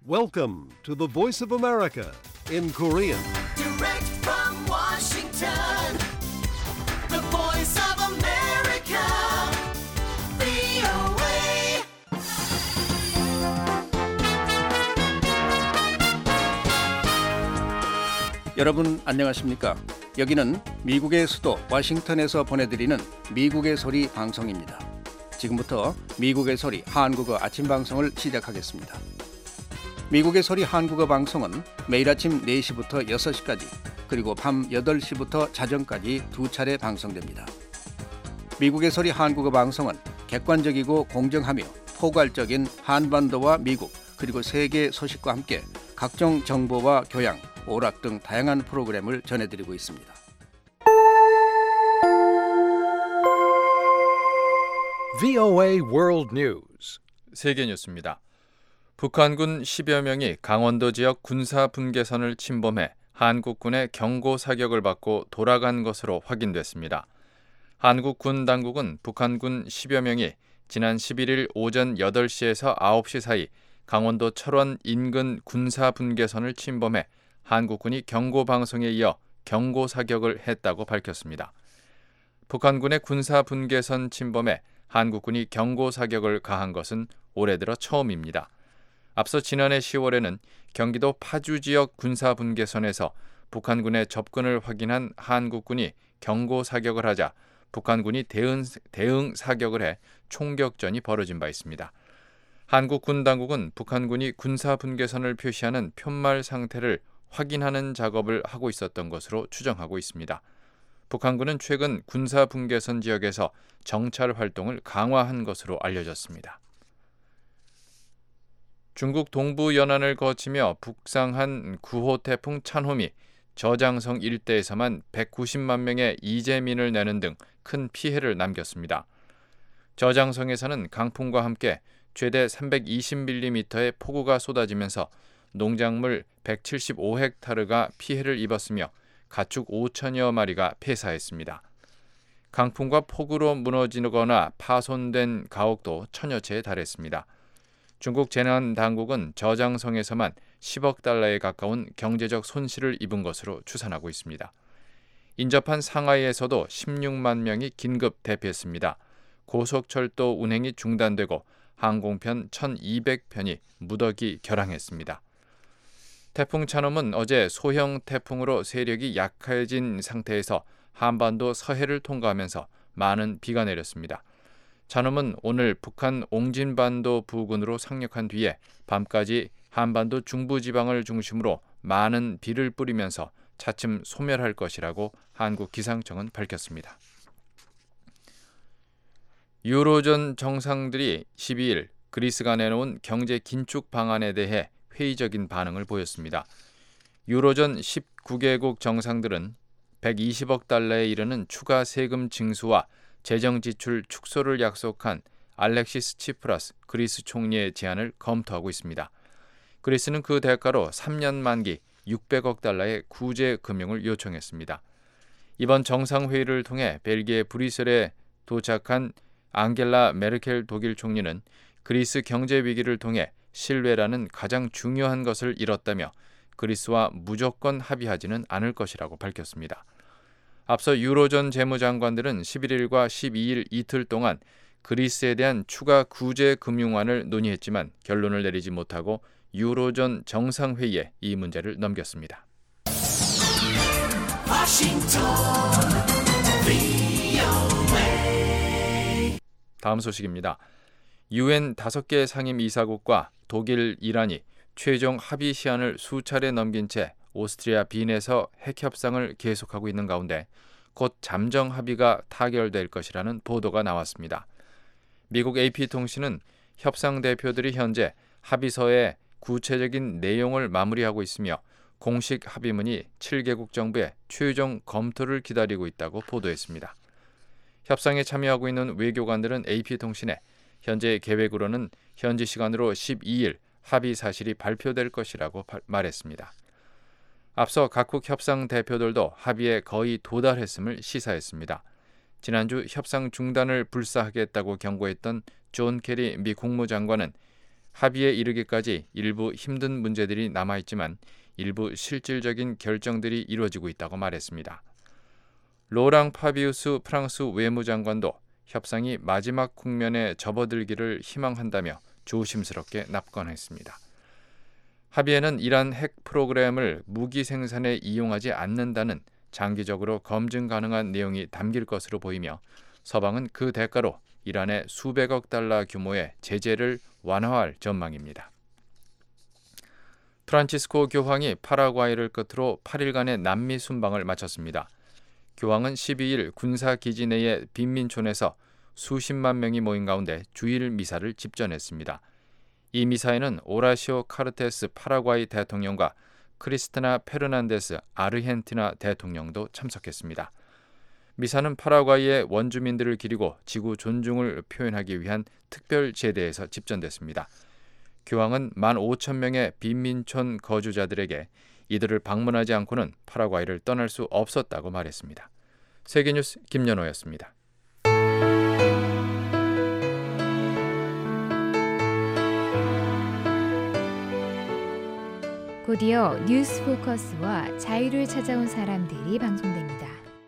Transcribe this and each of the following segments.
Welcome to the Voice of America in Korean. Direct from Washington, the voice of America, VOA. 여러분 안녕하십니까? 여기는 미국의 수도 워싱턴에서 보내드리는 미국의 소리 방송입니다. 지금부터 미국의 소리 한국어 아침 방송을 시작하겠습니다. 미국의 소리 한국어 방송은 매일 아침 4시부터 6시까지 그리고 밤 8시부터 자정까지 두 차례 방송됩니다. 미국의 소리 한국어 방송은 객관적이고 공정하며 포괄적인 한반도와 미국 그리고 세계 소식과 함께 각종 정보와 교양, 오락 등 다양한 프로그램을 전해드리고 있습니다. VOA World News. 세계 뉴스입니다. 북한군 10여 명이 강원도 지역 군사 분계선을 침범해 한국군의 경고 사격을 받고 돌아간 것으로 확인됐습니다. 한국군 당국은 북한군 10여 명이 지난 11일 오전 8시에서 9시 사이 강원도 철원 인근 군사 분계선을 침범해 한국군이 경고 방송에 이어 경고 사격을 했다고 밝혔습니다. 북한군의 군사 분계선 침범에 한국군이 경고 사격을 가한 것은 올해 들어 처음입니다. 앞서 지난해 10월에는 경기도 파주 지역 군사 분계선에서 북한군의 접근을 확인한 한국군이 경고 사격을 하자 북한군이 대응 사격을 해 총격전이 벌어진 바 있습니다. 한국군 당국은 북한군이 군사 분계선을 표시하는 푯말 상태를 확인하는 작업을 하고 있었던 것으로 추정하고 있습니다. 북한군은 최근 군사 분계선 지역에서 정찰 활동을 강화한 것으로 알려졌습니다. 중국 동부 연안을 거치며 북상한 9호 태풍 찬홈이 저장성 일대에서만 190만 명의 이재민을 내는 등 큰 피해를 남겼습니다. 저장성에서는 강풍과 함께 최대 320mm의 폭우가 쏟아지면서 농작물 175헥타르가 피해를 입었으며 가축 5천여 마리가 폐사했습니다. 강풍과 폭우로 무너지거나 파손된 가옥도 천여 채에 달했습니다. 중국 재난당국은 저장성에서만 10억 달러에 가까운 경제적 손실을 입은 것으로 추산하고 있습니다. 인접한 상하이에서도 16만 명이 긴급 대피했습니다. 고속철도 운행이 중단되고 항공편 1,200편이 무더기 결항했습니다. 태풍 찬홈은 어제 소형 태풍으로 세력이 약해진 상태에서 한반도 서해를 통과하면서 많은 비가 내렸습니다. 찬홈은 오늘 북한 옹진반도 부근으로 상륙한 뒤에 밤까지 한반도 중부지방을 중심으로 많은 비를 뿌리면서 차츰 소멸할 것이라고 한국기상청은 밝혔습니다. 유로존 정상들이 12일 그리스가 내놓은 경제 긴축 방안에 대해 회의적인 반응을 보였습니다. 유로존 19개국 정상들은 120억 달러에 이르는 추가 세금 징수와 재정 지출 축소를 약속한 알렉시스 치프라스 그리스 총리의 제안을 검토하고 있습니다. 그리스는 그 대가로 3년 만기 600억 달러의 구제 금융을 요청했습니다. 이번 정상회의를 통해 벨기에 브뤼셀에 도착한 앙겔라 메르켈 독일 총리는 그리스 경제 위기를 통해 신뢰라는 가장 중요한 것을 잃었다며 그리스와 무조건 합의하지는 않을 것이라고 밝혔습니다. 앞서 유로존 재무장관들은 11일과 12일 이틀 동안 그리스에 대한 추가 구제 금융안을 논의했지만 결론을 내리지 못하고 유로존 정상회의에 이 문제를 넘겼습니다. 다음 소식입니다. UN 5개 상임 이사국과 독일, 이란이 최종 합의 시한을 수차례 넘긴 채 오스트리아 빈에서 핵 협상을 계속하고 있는 가운데 곧 잠정 합의가 타결될 것이라는 보도가 나왔습니다. 미국 AP통신은 협상 대표들이 현재 합의서의 구체적인 내용을 마무리하고 있으며 공식 합의문이 7개국 정부의 최종 검토를 기다리고 있다고 보도했습니다. 협상에 참여하고 있는 외교관들은 AP통신에 현재 계획으로는 현지 시간으로 12일 합의 사실이 발표될 것이라고 말했습니다. 앞서 각국 협상 대표들도 합의에 거의 도달했음을 시사했습니다. 지난주 협상 중단을 불사하겠다고 경고했던 존 케리 미 국무장관은 합의에 이르기까지 일부 힘든 문제들이 남아있지만 일부 실질적인 결정들이 이루어지고 있다고 말했습니다. 로랑 파비우스 프랑스 외무장관도 협상이 마지막 국면에 접어들기를 희망한다며 조심스럽게 납관했습니다. 합의에는 이란 핵 프로그램을 무기 생산에 이용하지 않는다는 장기적으로 검증 가능한 내용이 담길 것으로 보이며 서방은 그 대가로 이란에 수백억 달러 규모의 제재를 완화할 전망입니다. 프란치스코 교황이 파라과이를 끝으로 8일간의 남미 순방을 마쳤습니다. 교황은 12일 군사기지 내의 빈민촌에서 수십만 명이 모인 가운데 주일 미사를 집전했습니다. 이 미사에는 오라시오 카르테스 파라과이 대통령과 크리스티나 페르난데스 아르헨티나 대통령도 참석했습니다. 미사는 파라과이의 원주민들을 기리고 지구 존중을 표현하기 위한 특별 제대에서 집전됐습니다. 교황은 15,000명의 빈민촌 거주자들에게 이들을 방문하지 않고는 파라과이를 떠날 수 없었다고 말했습니다. 세계뉴스 김연호였습니다. 곧이어 뉴스 포커스와 자유를 찾아온 사람들이 방송됩니다.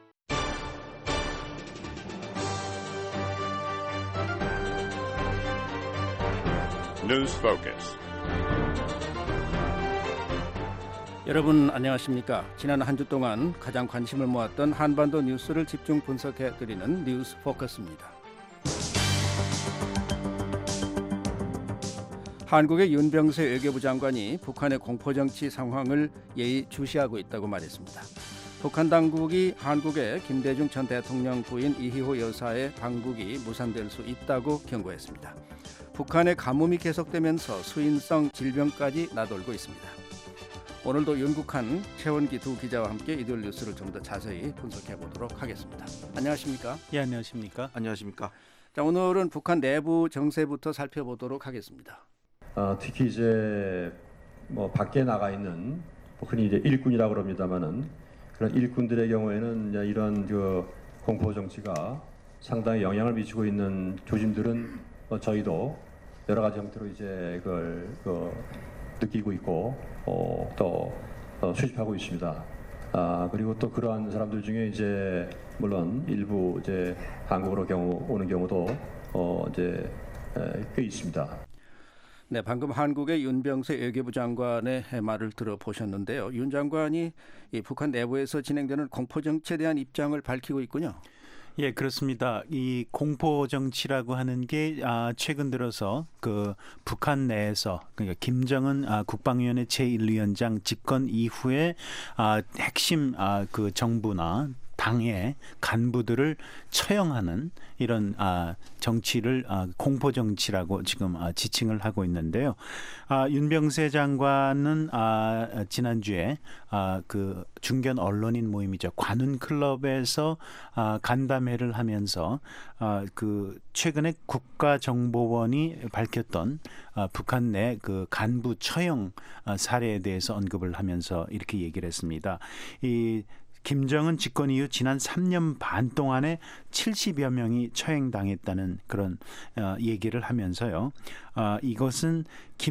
뉴스 포커스. 여러분 안녕하십니까? 지난 한 주 동안 가장 관심을 모았던 한반도 뉴스를 집중 분석해드리는 뉴스 포커스입니다. 한국의 윤병세 외교부 장관이 북한의 공포정치 상황을 예의주시하고 있다고 말했습니다. 북한 당국이 한국의 김대중 전 대통령 부인 이희호 여사의 방북이 무산될 수 있다고 경고했습니다. 북한의 가뭄이 계속되면서 수인성 질병까지 나돌고 있습니다. 오늘도 윤국한, 최원기 두 기자와 함께 이들 뉴스를 좀 더 자세히 분석해 보도록 하겠습니다. 안녕하십니까? 예, 안녕하십니까? 안녕하십니까? 자, 오늘은 북한 내부 정세부터 살펴보도록 하겠습니다. 특히 이제 밖에 나가 있는 흔히 이제 일꾼이라고 그럽니다만은 그런 일꾼들의 경우에는 이런 공포 정치가 상당히 영향을 미치고 있는 조짐들은 저희도 여러 가지 형태로 이제 그걸 느끼고 있고 또 수집하고 있습니다. 그리고 또 그러한 사람들 중에 이제 물론 일부 이제 한국으로 오는 경우도 이제 꽤 있습니다. 네, 방금 한국의 윤병세 외교부 장관의 말을 들어보셨는데요. 윤 장관이 이 북한 내부에서 진행되는 공포 정치에 대한 입장을 밝히고 있군요. 예, 그렇습니다. 이 공포 정치라고 하는 게 최근 들어서 그 북한 내에서 그러니까 김정은 국방위원회 제1위원장 집권 이후에 핵심 그 정부나 당의 간부들을 처형하는 이런 정치를 공포 정치라고 지금 지칭을 하고 있는데요. 윤병세 장관은 지난주에 그 중견 언론인 모임이죠. 관훈 클럽에서 간담회를 하면서 그 최근에 국가정보원이 밝혔던 북한 내 그 간부 처형 사례에 대해서 언급을 하면서 이렇게 얘기를 했습니다. 이 김정은 집권 이후 지난 3년 반 동안에 70여 명이 처형당했다는 그런 얘기를 하면서요. 이것은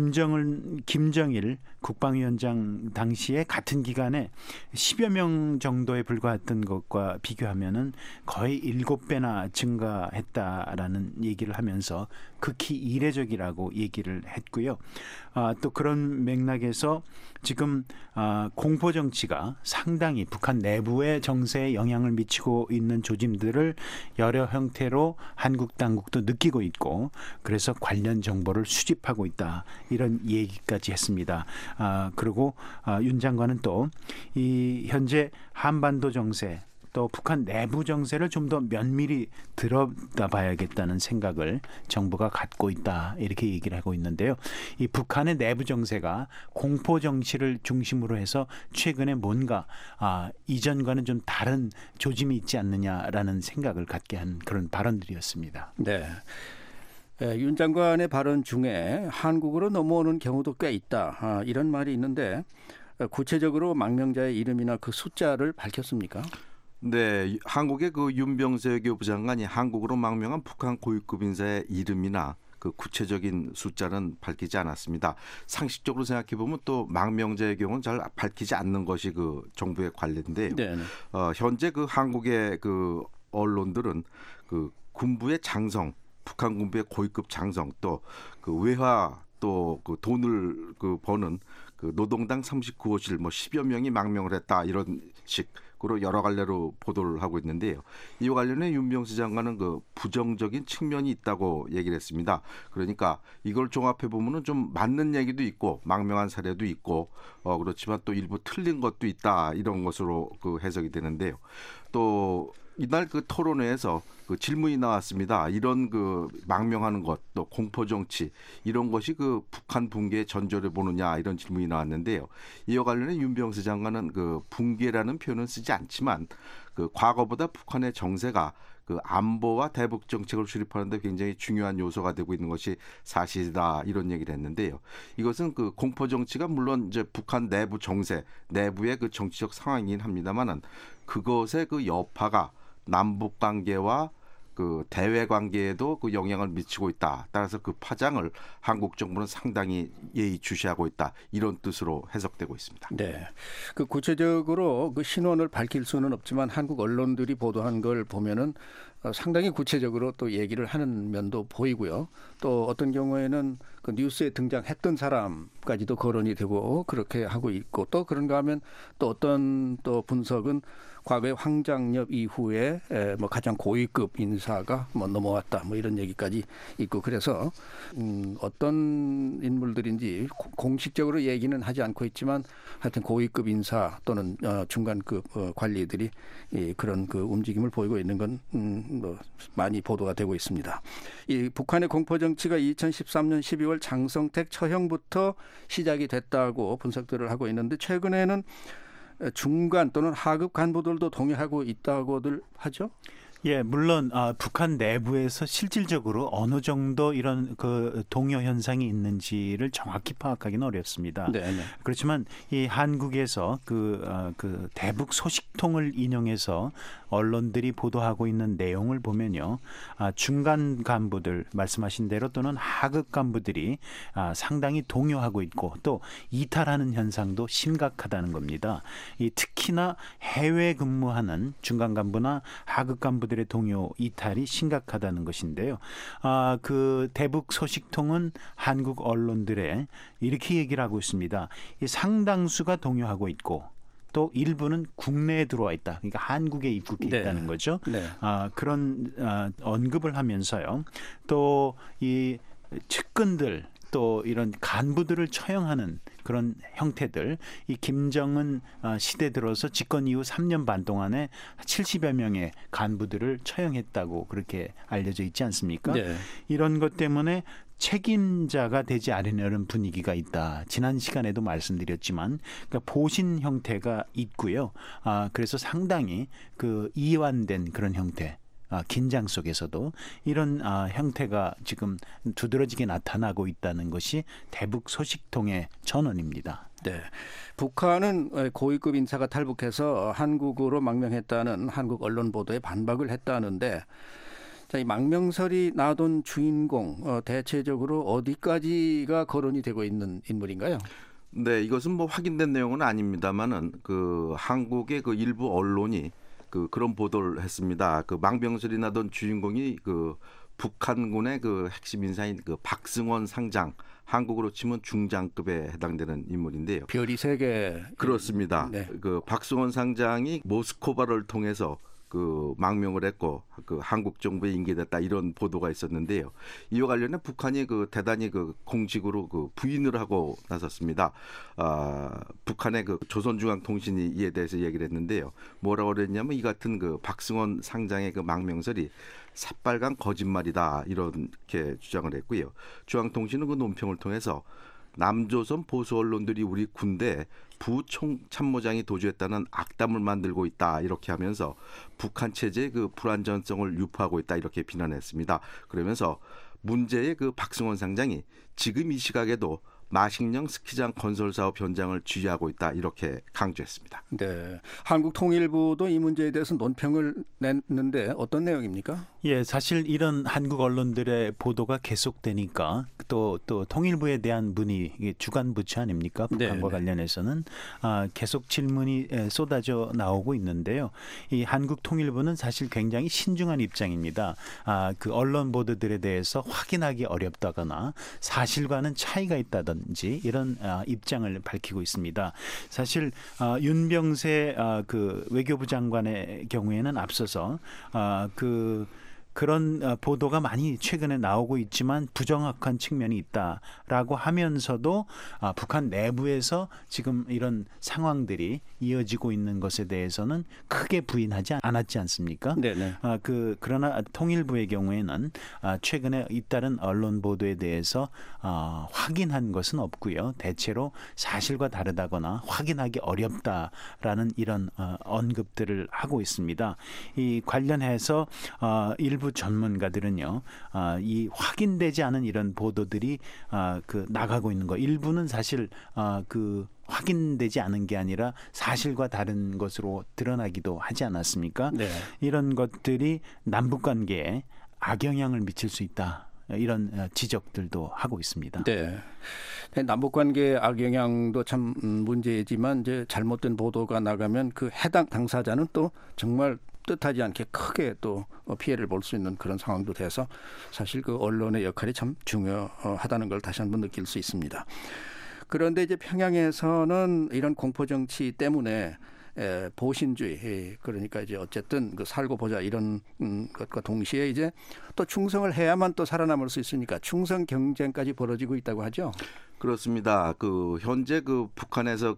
김정일 국방위원장 당시에 같은 기간에 10여 명 정도에 불과했던 것과 비교하면은 거의 7배나 증가했다라는 얘기를 하면서 극히 이례적이라고 얘기를 했고요. 또 그런 맥락에서 지금 공포 정치가 상당히 북한 내부의 정세에 영향을 미치고 있는 조짐들을 여러 형태로 한국 당국도 느끼고 있고 그래서 관련 정보를 수집하고 있다 이런 얘기까지 했습니다. 그리고 윤 장관은 또 이 현재 한반도 정세 또 북한 내부 정세를 좀 더 면밀히 들여다봐야겠다는 생각을 정부가 갖고 있다 이렇게 얘기를 하고 있는데요. 이 북한의 내부 정세가 공포 정치를 중심으로 해서 최근에 뭔가 이전과는 좀 다른 조짐이 있지 않느냐라는 생각을 갖게 한 그런 발언들이었습니다. 네. 윤 장관의 발언 중에 한국으로 넘어오는 경우도 꽤 있다 이런 말이 있는데 구체적으로 망명자의 이름이나 그 숫자를 밝혔습니까? 네, 한국의 그 윤병세 외교부 장관이 한국으로 망명한 북한 고위급 인사의 이름이나 그 구체적인 숫자는 밝히지 않았습니다. 상식적으로 생각해 보면 또 망명자의 경우는 잘 밝히지 않는 것이 그 정부의 관례인데요. 현재 그 한국의 그 언론들은 그 군부의 장성, 북한 군부의 고위급 장성, 또 그 외화, 또 그 돈을 그 버는 그 노동당 39호실 뭐 10여 명이 망명을 했다 이런 식으로 여러 갈래로 보도를 하고 있는데요. 이와 관련해 윤병수 장관은 그 부정적인 측면이 있다고 얘기를 했습니다. 그러니까 이걸 종합해 보면은 좀 맞는 얘기도 있고 망명한 사례도 있고 그렇지만 또 일부 틀린 것도 있다 이런 것으로 그 해석이 되는데요. 또 이날 그 토론회에서 그 질문이 나왔습니다. 이런 그 망명하는 것, 또 공포 정치 이런 것이 그 북한 붕괴의 전조를 보느냐 이런 질문이 나왔는데요. 이와 관련해 윤병수 장관은 그 붕괴라는 표현은 쓰지 않지만 그 과거보다 북한의 정세가 그 안보와 대북 정책을 수립하는 데 굉장히 중요한 요소가 되고 있는 것이 사실이다 이런 얘기를 했는데요. 이것은 그 공포 정치가 물론 이제 북한 내부 정세, 내부의 그 정치적 상황이긴 합니다만은 그것의 그 여파가 남북 관계와 그 대외 관계에도 그 영향을 미치고 있다. 따라서 그 파장을 한국 정부는 상당히 예의주시하고 있다. 이런 뜻으로 해석되고 있습니다. 네, 그 구체적으로 그 신원을 밝힐 수는 없지만 한국 언론들이 보도한 걸 보면은 상당히 구체적으로 또 얘기를 하는 면도 보이고요. 또 어떤 경우에는 그 뉴스에 등장했던 사람까지도 거론이 되고 그렇게 하고 있고 또 그런가 하면 또 어떤 또 분석은 과거에 황장엽 이후에 뭐 가장 고위급 인사가 뭐 넘어왔다 뭐 이런 얘기까지 있고 그래서 어떤 인물들인지 공식적으로 얘기는 하지 않고 있지만 하여튼 고위급 인사 또는 중간급 관리들이 그런 그 움직임을 보이고 있는 건 뭐 많이 보도가 되고 있습니다. 이 북한의 공포 정치가 2013년 12월 장성택 처형부터 시작이 됐다고 분석들을 하고 있는데 최근에는 중간 또는 하급 간부들도 동의하고 있다고들 하죠. 예, 물론 북한 내부에서 실질적으로 어느 정도 이런 그 동요 현상이 있는지를 정확히 파악하기는 어렵습니다. 네. 그렇지만 이 한국에서 그 대북 소식통을 인용해서 언론들이 보도하고 있는 내용을 보면요, 중간 간부들 말씀하신 대로 또는 하급 간부들이 상당히 동요하고 있고 또 이탈하는 현상도 심각하다는 겁니다. 이 특히나 해외 근무하는 중간 간부나 하급 간부 들의 동요 이탈이 심각하다는 것인데요. 그 대북 소식통은 한국 언론들에 이렇게 얘기를 하고 있습니다. 이 상당수가 동요하고 있고 또 일부는 국내에 들어와 있다. 그러니까 한국에 입국해 있다는 거죠. 네. 그런 언급을 하면서요. 또 이 측근들 또 이런 간부들을 처형하는 그런 형태들, 이 김정은 시대 들어서 집권 이후 3년 반 동안에 70여 명의 간부들을 처형했다고 그렇게 알려져 있지 않습니까? 네. 이런 것 때문에 책임자가 되지 않으려는 분위기가 있다. 지난 시간에도 말씀드렸지만 그러니까 보신 형태가 있고요. 그래서 상당히 그 이완된 그런 형태. 긴장 속에서도 이런 형태가 지금 두드러지게 나타나고 있다는 것이 대북 소식통의 전언입니다. 네, 북한은 고위급 인사가 탈북해서 한국으로 망명했다는 한국 언론 보도에 반박을 했다는데 자, 이 망명설이 나돈 주인공 대체적으로 어디까지가 거론이 되고 있는 인물인가요? 네, 이것은 뭐 확인된 내용은 아닙니다만은 그 한국의 그 일부 언론이 그런 보도를 했습니다. 그 망명설이 나던 주인공이 그 북한군의 그 핵심 인사인 그 박승원 상장, 한국으로 치면 중장급에 해당되는 인물인데요. 별이 3개. 그렇습니다. 네. 그 박승원 상장이 모스코바를 통해서 그 망명을 했고 그 한국 정부에 인계됐다 이런 보도가 있었는데요. 이와 관련해 북한이 그 대단히 그 공식으로 그 부인을 하고 나섰습니다. 북한의 그 조선중앙통신이 이에 대해서 얘기를 했는데요. 뭐라고 그랬냐면 이 같은 그 박승원 상장의 그 망명설이 새빨간 거짓말이다 이렇게 주장을 했고요. 중앙통신은 그 논평을 통해서 남조선 보수 언론들이 우리 군대 부총참모장이 도주했다는 악담을 만들고 있다 이렇게 하면서 북한 체제의 그 불안전성을 유포하고 있다 이렇게 비난했습니다. 그러면서 문제의 그 박승원 상장이 지금 이 시각에도 마식령 스키장 건설 사업 현장을 지휘하고 있다 이렇게 강조했습니다. 네, 한국통일부도 이 문제에 대해서 논평을 냈는데 어떤 내용입니까? 예, 사실 이런 한국 언론들의 보도가 계속되니까 또 통일부에 대한 문의, 이게 주간 부처 아닙니까? 북한과 관련해서는 계속 질문이 쏟아져 나오고 있는데요. 이 한국 통일부는 사실 굉장히 신중한 입장입니다. 그 언론 보도들에 대해서 확인하기 어렵다거나 사실과는 차이가 있다든지 이런 입장을 밝히고 있습니다. 사실 윤병세 그 외교부 장관의 경우에는 앞서서 그런 보도가 많이 최근에 나오고 있지만 부정확한 측면이 있다라고 하면서도 북한 내부에서 지금 이런 상황들이 이어지고 있는 것에 대해서는 크게 부인하지 않았지 않습니까? 네네. 그러나 통일부의 경우에는 최근에 잇따른 언론 보도에 대해서 확인한 것은 없고요. 대체로 사실과 다르다거나 확인하기 어렵다라는 이런 언급들을 하고 있습니다. 이 관련해서 일부 전문가들은요, 이 확인되지 않은 이런 보도들이 나가고 있는 거, 일부는 사실 확인되지 않은 게 아니라 사실과 다른 것으로 드러나기도 하지 않았습니까? 네. 이런 것들이 남북 관계에 악영향을 미칠 수 있다. 이런 지적들도 하고 있습니다. 네. 남북 관계의 악영향도 참 문제이지만 이제 잘못된 보도가 나가면 그 해당 당사자는 또 정말 뜻하지 않게 크게 또 피해를 볼 수 있는 그런 상황도 돼서 사실 그 언론의 역할이 참 중요하다는 걸 다시 한번 느낄 수 있습니다. 그런데 이제 평양에서는 이런 공포 정치 때문에 보신주의, 그러니까 이제 어쨌든 그 살고 보자 이런 것과 동시에 이제 또 충성을 해야만 또 살아남을 수 있으니까 충성 경쟁까지 벌어지고 있다고 하죠. 그렇습니다. 현재 북한에서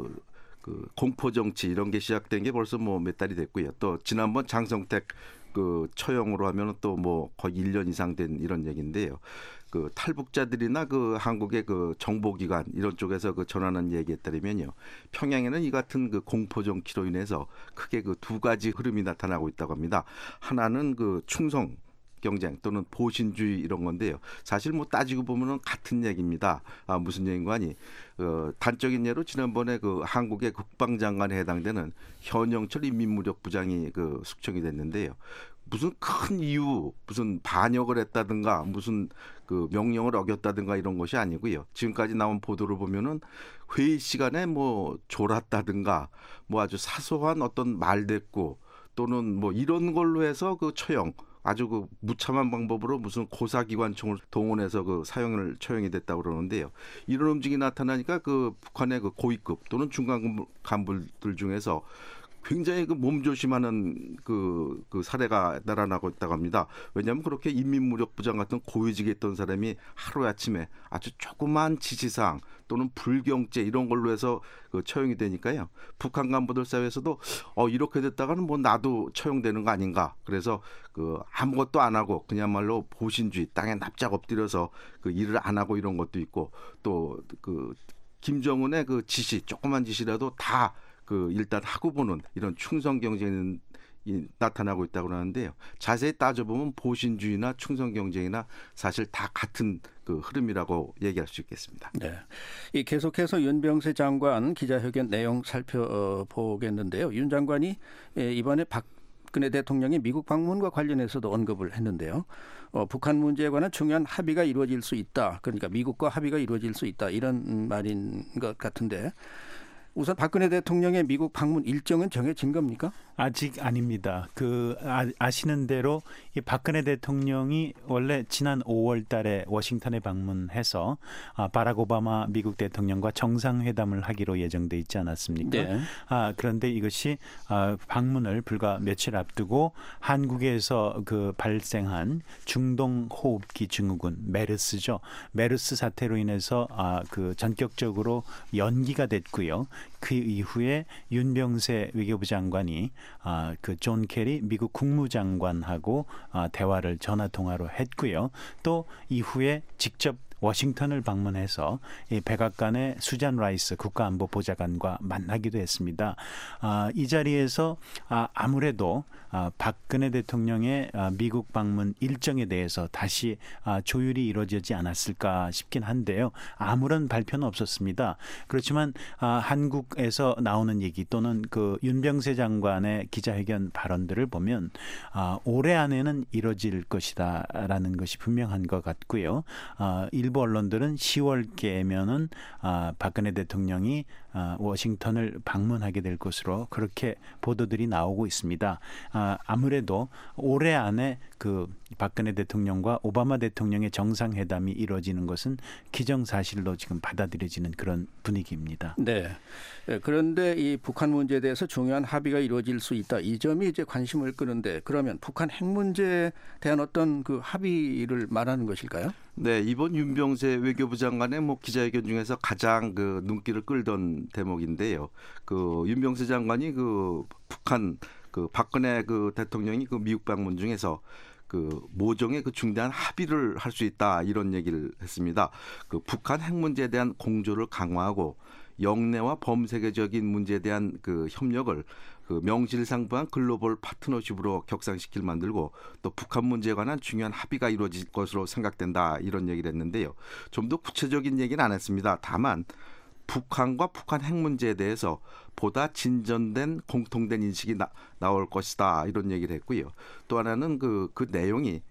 공포 정치 이런 게 시작된 게 벌써 몇 달이 됐고요. 또 지난번 장성택 처형으로 하면 또 거의 1년 이상 된 이런 얘기인데요. 탈북자들이나 한국의 정보기관 이런 쪽에서 전하는 얘기에 따르면요, 평양에는 이 같은 공포 정치로 인해서 크게 두 가지 흐름이 나타나고 있다고 합니다. 하나는 충성 경쟁 또는 보신주의 이런 건데요. 사실 따지고 보면은 같은 얘기입니다. 무슨 얘기인가 하니 단적인 예로 지난번에 한국의 국방장관에 해당되는 현영철 인민무력부장이 숙청이 됐는데요. 무슨 큰 이유, 무슨 반역을 했다든가 무슨 명령을 어겼다든가 이런 것이 아니고요. 지금까지 나온 보도를 보면은 회의 시간에 졸았다든가 아주 사소한 어떤 말대꾸 또는 이런 걸로 해서 처형, 아주 무참한 방법으로 무슨 고사기관총을 동원해서 사형을 처형이 됐다고 그러는데요. 이런 움직임이 나타나니까 북한의 고위급 또는 중간 간부들 중에서 굉장히 몸조심하는 사례가 나타나고 있다고 합니다. 왜냐하면 그렇게 인민무력부장 같은 고위직에 있던 사람이 하루아침에 아주 조그만 지시사항 또는 불경죄 이런 걸로 해서 처형이 되니까요. 북한 간부들 사이에서도 이렇게 됐다가는 나도 처형되는 거 아닌가. 그래서 아무것도 안 하고 그냥말로 보신주의, 땅에 납작 엎드려서 일을 안 하고 이런 것도 있고, 또 김정은의 지시, 조그만 지시라도 다 일단 하고 보는 이런 충성 경쟁이 나타나고 있다고 하는데요. 자세히 따져보면 보신주의나 충성 경쟁이나 사실 다 같은 흐름이라고 얘기할 수 있겠습니다. 네, 계속해서 윤병세 장관 기자회견 내용 살펴보겠는데요. 윤 장관이 이번에 박근혜 대통령이 미국 방문과 관련해서도 언급을 했는데요. 북한 문제에 관한 중요한 합의가 이루어질 수 있다. 그러니까 미국과 합의가 이루어질 수 있다. 이런 말인 것 같은데, 우선 박근혜 대통령의 미국 방문 일정은 정해진 겁니까? 아직 아닙니다. 아시는 대로 이 박근혜 대통령이 원래 지난 5월 달에 워싱턴에 방문해서 바락 오바마 미국 대통령과 정상회담을 하기로 예정돼 있지 않았습니까? 네. 그런데 이것이 방문을 불과 며칠 앞두고 한국에서 발생한 중동 호흡기 증후군 메르스죠. 메르스 사태로 인해서 전격적으로 연기가 됐고요. 그 이후에 윤병세 외교부 장관이 존 케리 미국 국무장관하고 대화를 전화 통화로 했고요. 또 이후에 직접 워싱턴을 방문해서 이 백악관의 수잔 라이스 국가안보보좌관과 만나기도 했습니다. 이 자리에서 아무래도 박근혜 대통령의 미국 방문 일정에 대해서 다시 조율이 이루어지지 않았을까 싶긴 한데요. 아무런 발표는 없었습니다. 그렇지만 한국에서 나오는 얘기 또는 그 윤병세 장관의 기자회견 발언들을 보면 올해 안에는 이루어질 것이다라는 것이 분명한 것 같고요. 일부 언론들은 10월께면은 박근혜 대통령이 워싱턴을 방문하게 될 것으로 그렇게 보도들이 나오고 있습니다. 아무래도 올해 안에 그 박근혜 대통령과 오바마 대통령의 정상회담이 이루어지는 것은 기정사실로 지금 받아들여지는 그런 분위기입니다. 네. 그런데 이 북한 문제에 대해서 중요한 합의가 이루어질 수 있다. 이 점이 이제 관심을 끄는데 그러면 북한 핵 문제에 대한 어떤 그 합의를 말하는 것일까요? 네, 이번 윤병세 외교부 장관의 기자회견 중에서 가장 그 눈길을 끌던 대목인데요. 그 윤병세 장관이 그 북한 그 박근혜 그 대통령이 그 미국 방문 중에서 그 모종의 그 중대한 합의를 할 수 있다 이런 얘기를 했습니다. 그 북한 핵 문제에 대한 공조를 강화하고 영내와 범세계적인 문제에 대한 그 협력을 그 명실상부한 글로벌 파트너십으로 격상시킬 만들고 또 북한 문제에 관한 중요한 합의가 이루어질 것으로 생각된다 이런 얘기를 했는데요. 좀 더 구체적인 얘기는 안 했습니다. 다만 북한과 북한 핵 문제에 대해서 보다 진전된 공통된 인식이 나올 것이다 이런 얘기를 했고요. 또 하나는 그 내용이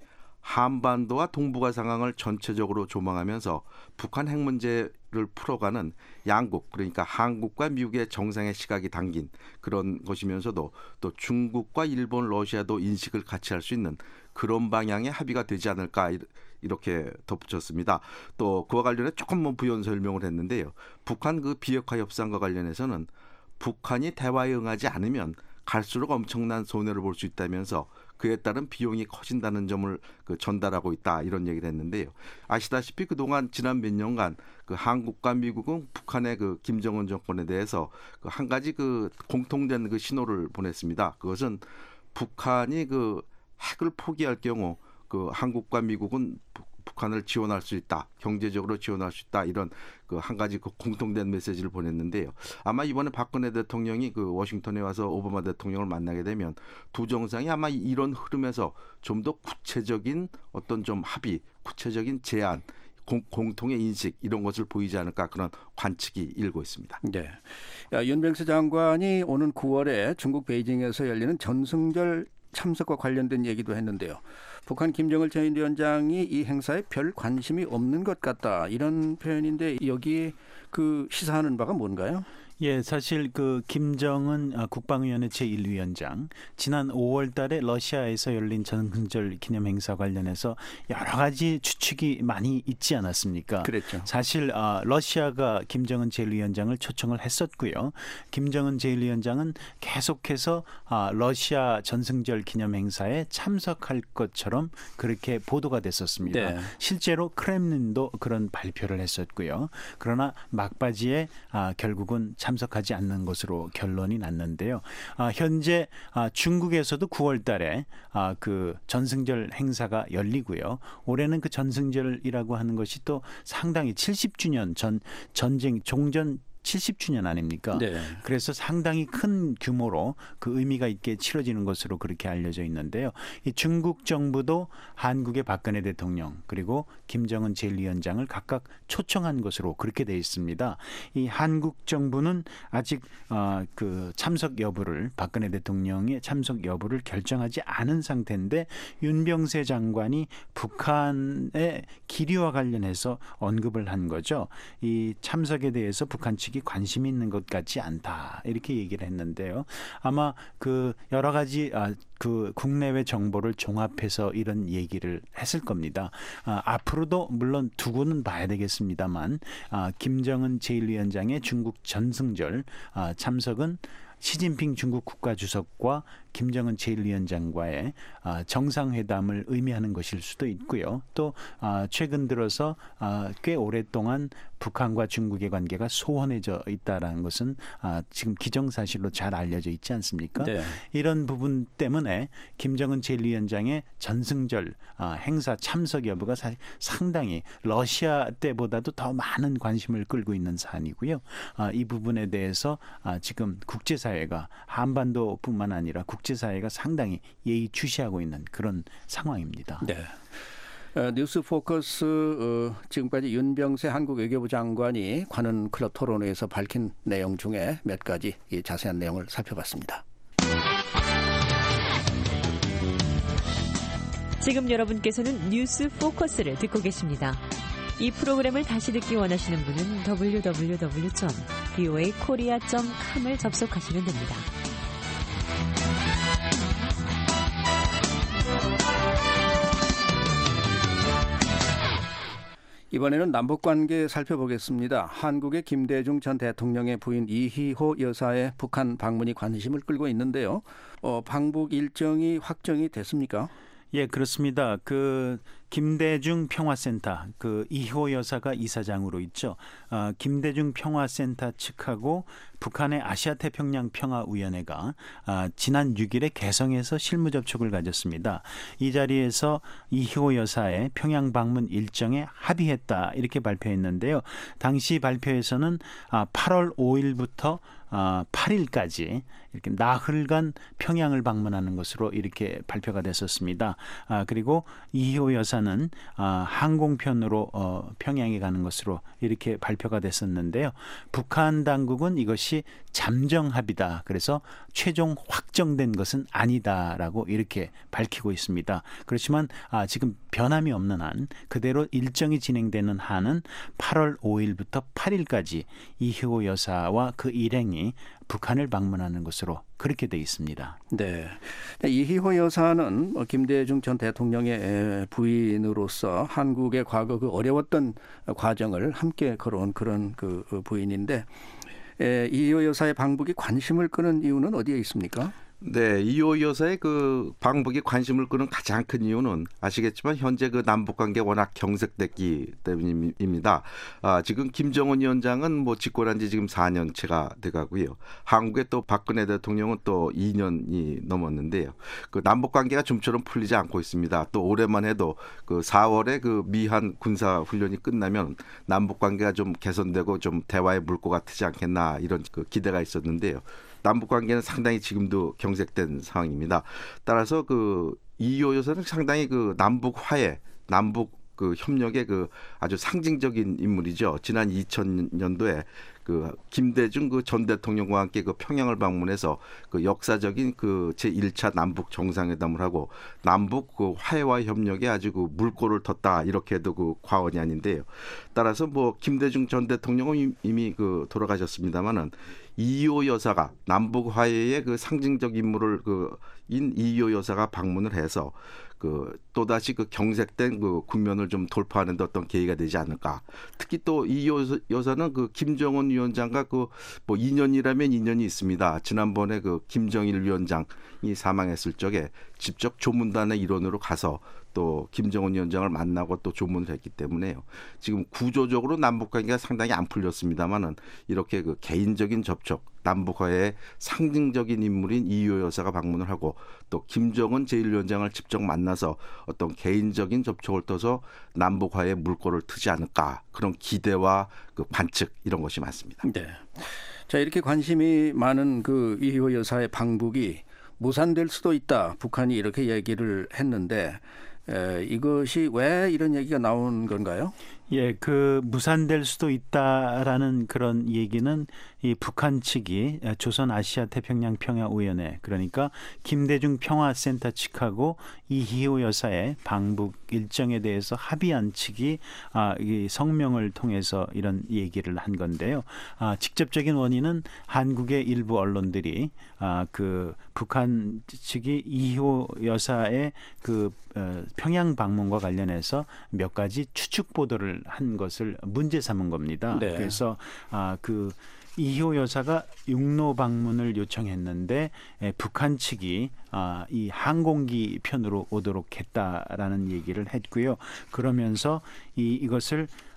한반도와 동북아 상황을 전체적으로 조망하면서 북한 핵 문제를 풀어가는 양국 그러니까 한국과 미국의 정상의 시각이 담긴 그런 것이면서도 또 중국과 일본, 러시아도 인식을 같이 할 수 있는 그런 방향의 합의가 되지 않을까 이렇게 덧붙였습니다. 또 그와 관련해 조금 부연 설명을 했는데요. 북한 그 비핵화 협상과 관련해서는 북한이 대화에 응하지 않으면 갈수록 엄청난 손해를 볼 수 있다면서 그에 따른 비용이 커진다는 점을 전달하고 있다 이런 얘기를 했는데요. 아시다시피 그동안 지난 몇 년간 그 한국과 미국은 북한의 그 김정은 정권에 대해서 그 한 가지 그 공통된 그 신호를 보냈습니다. 그것은 북한이 그 핵을 포기할 경우 그 한국과 미국은 북한을 지원할 수 있다, 경제적으로 지원할 수 있다 이런 그 한 가지 그 공통된 메시지를 보냈는데요. 아마 이번에 박근혜 대통령이 그 워싱턴에 와서 오바마 대통령을 만나게 되면 두 정상이 아마 이런 흐름에서 좀 더 구체적인 어떤 좀 합의, 구체적인 제안, 공통의 인식 이런 것을 보이지 않을까 그런 관측이 일고 있습니다. 네. 윤병세 장관이 오는 9월에 중국 베이징에서 열리는 전승절 참석과 관련된 얘기도 했는데요. 북한 김정일 제1위원장이 이 행사에 별 관심이 없는 것 같다 이런 표현인데 여기에 그 시사하는 바가 뭔가요? 예, 사실 그 김정은 국방위원회 제1위원장 지난 5월 달에 러시아에서 열린 전승절 기념 행사 관련해서 여러 가지 추측이 많이 있지 않았습니까? 그랬죠. 사실 러시아가 김정은 제1위원장을 초청을 했었고요. 김정은 제1위원장은 계속해서 러시아 전승절 기념 행사에 참석할 것처럼 그렇게 보도가 됐었습니다. 네. 실제로 크렘린도 그런 발표를 했었고요. 그러나 막바지에 결국은 참석하지 않는 것으로 결론이 났는데요. 현재 중국에서도 9월 달에 그 전승절 행사가 열리고요. 올해는 그 전승절이라고 하는 것이 또 상당히 70주년 전쟁 종전 70주년 아닙니까? 네. 그래서 상당히 큰 규모로 그 의미가 있게 치러지는 것으로 그렇게 알려져 있는데요. 이 중국 정부도 한국의 박근혜 대통령 그리고 김정은 제1위원장을 각각 초청한 것으로 그렇게 되어 있습니다. 이 한국 정부는 아직 그 참석 여부를 박근혜 대통령의 참석 여부를 결정하지 않은 상태인데 윤병세 장관이 북한의 기류와 관련해서 언급을 한 거죠. 이 참석에 대해서 북한 측이 관심이 있는 것 같지 않다 이렇게 얘기를 했는데요. 아마 그 여러 가지 그 국내외 정보를 종합해서 이런 얘기를 했을 겁니다. 앞으로도 물론 두고는 봐야 되겠습니다만 김정은 제1위원장의 중국 전승절 참석은 시진핑 중국 국가주석과 김정은 제1위원장과의 정상회담을 의미하는 것일 수도 있고요. 또 최근 들어서 꽤 오랫동안 북한과 중국의 관계가 소원해져 있다라는 것은 지금 기정사실로 잘 알려져 있지 않습니까? 네. 이런 부분 때문에 김정은 제1위원장의 전승절 행사 참석 여부가 상당히 러시아 때보다도 더 많은 관심을 끌고 있는 사안이고요. 이 부분에 대해서 지금 국제사회가 한반도뿐만 아니라 국제사회가 상당히 예의주시하고 있는 그런 상황입니다. 네. 뉴스 포커스 지금까지 윤병세 한국 외교부 장관이 관훈 클럽 토론회에서 밝힌 내용 중에 몇 가지 이 자세한 내용을 살펴봤습니다. 지금 여러분께서는 뉴스 포커스를 듣고 계십니다. 이 프로그램을 다시 듣기 원하시는 분은 www.voakorea.com을 접속하시면 됩니다. 이번에는 남북관계 살펴보겠습니다. 한국의 김대중 전 대통령의 부인 이희호 여사의 북한 방문이 관심을 끌고 있는데요. 방북 일정이 확정이 됐습니까? 예, 그렇습니다. 김대중 평화센터, 이희호 여사가 이사장으로 있죠. 김대중 평화센터 측하고 북한의 아시아태평양 평화위원회가 지난 6일에 개성에서 실무 접촉을 가졌습니다. 이 자리에서 이희호 여사의 평양 방문 일정에 합의했다 이렇게 발표했는데요. 당시 발표에서는 8월 5일부터 8일까지 이렇게 나흘간 평양을 방문하는 것으로 이렇게 발표가 됐었습니다. 그리고 이희호 여사는 항공편으로 평양에 가는 것으로 이렇게 발표가 됐었는데요. 북한 당국은 이것이 잠정 합의다. 그래서 최종 확정된 것은 아니다라고 이렇게 밝히고 있습니다. 그렇지만 지금 변함이 없는 한 그대로 일정이 진행되는 한은 8월 5일부터 8일까지 이희호 여사와 그 일행이 북한을 방문하는 것으로 그렇게 돼 있습니다. 네, 이희호 여사는 김대중 전 대통령의 부인으로서 한국의 과거 어려웠던 과정을 함께 걸어온 그런 부인인데 이희호 여사의 방북이 관심을 끄는 이유는 어디에 있습니까? 네, 이희호 여사의 방북에 관심을 끄는 가장 큰 이유는 아시겠지만 현재 남북 관계 워낙 경색됐기 때문입니다. 지금 김정은 위원장은 집권한 지 지금 4년째가 돼가고요. 한국의 또 박근혜 대통령은 또 2년이 넘었는데요. 남북 관계가 좀처럼 풀리지 않고 있습니다. 또 올해만 해도 4월에 미한 군사 훈련이 끝나면 남북 관계가 좀 개선되고 좀 대화의 물꼬가 트지 않겠나 이런 기대가 있었는데요. 남북 관계는 상당히 지금도 경색된 상황입니다. 따라서 이희호 여사는 상당히 남북 화해, 남북 협력의 아주 상징적인 인물이죠. 지난 2000년도에 김대중 전 대통령과 함께 평양을 방문해서 역사적인 제1차 남북 정상회담을 하고 남북 화해와 협력에 아주 물꼬를 텄다 이렇게 해도 과언이 아닌데요. 따라서 김대중 전 대통령은 이미 돌아가셨습니다만은 이희호 여사가 남북 화해의 상징적 인물을 이희호 여사가 방문을 해서 또다시 경색된 국면을 좀 돌파하는 데 어떤 계기가 되지 않을까. 특히 또 이희호 여사는 김정은 위원장과 2년이라면 2년이 있습니다. 지난번에 김정일 위원장이 사망했을 적에 직접 조문단의 일원으로 가서 또 김정은 위원장을 만나고 또 조문을 했기 때문에요. 지금 구조적으로 남북관계가 상당히 안 풀렸습니다만은 이렇게 개인적인 접촉, 남북화의 상징적인 인물인 이희호 여사가 방문을 하고 또 김정은 제1위원장을 직접 만나서 어떤 개인적인 접촉을 떠서 남북화의 물꼬를 트지 않을까 그런 기대와 관측 이런 것이 많습니다. 네. 자, 이렇게 관심이 많은 이희호 여사의 방북이 무산될 수도 있다. 북한이 이렇게 얘기를 했는데 이것이 왜 이런 얘기가 나온 건가요? 예, 무산될 수도 있다라는 그런 얘기는 이 북한 측이 조선 아시아 태평양 평화위원회 그러니까 김대중 평화센터 측하고 이희호 여사의 방북 일정에 대해서 합의한 측이 이 성명을 통해서 이런 얘기를 한 건데요. 직접적인 원인은 한국의 일부 언론들이 북한 측이 이희호 여사의 평양 방문과 관련해서 몇 가지 추측 보도를 한 것을 문제 삼은 겁니다. 네. 그래서 이희호 여사가 육로 방문을 요청했는데 북한 측이 이 항공기 편으로 오도록 했다라는 얘기를 했고요. 그러면서 이것을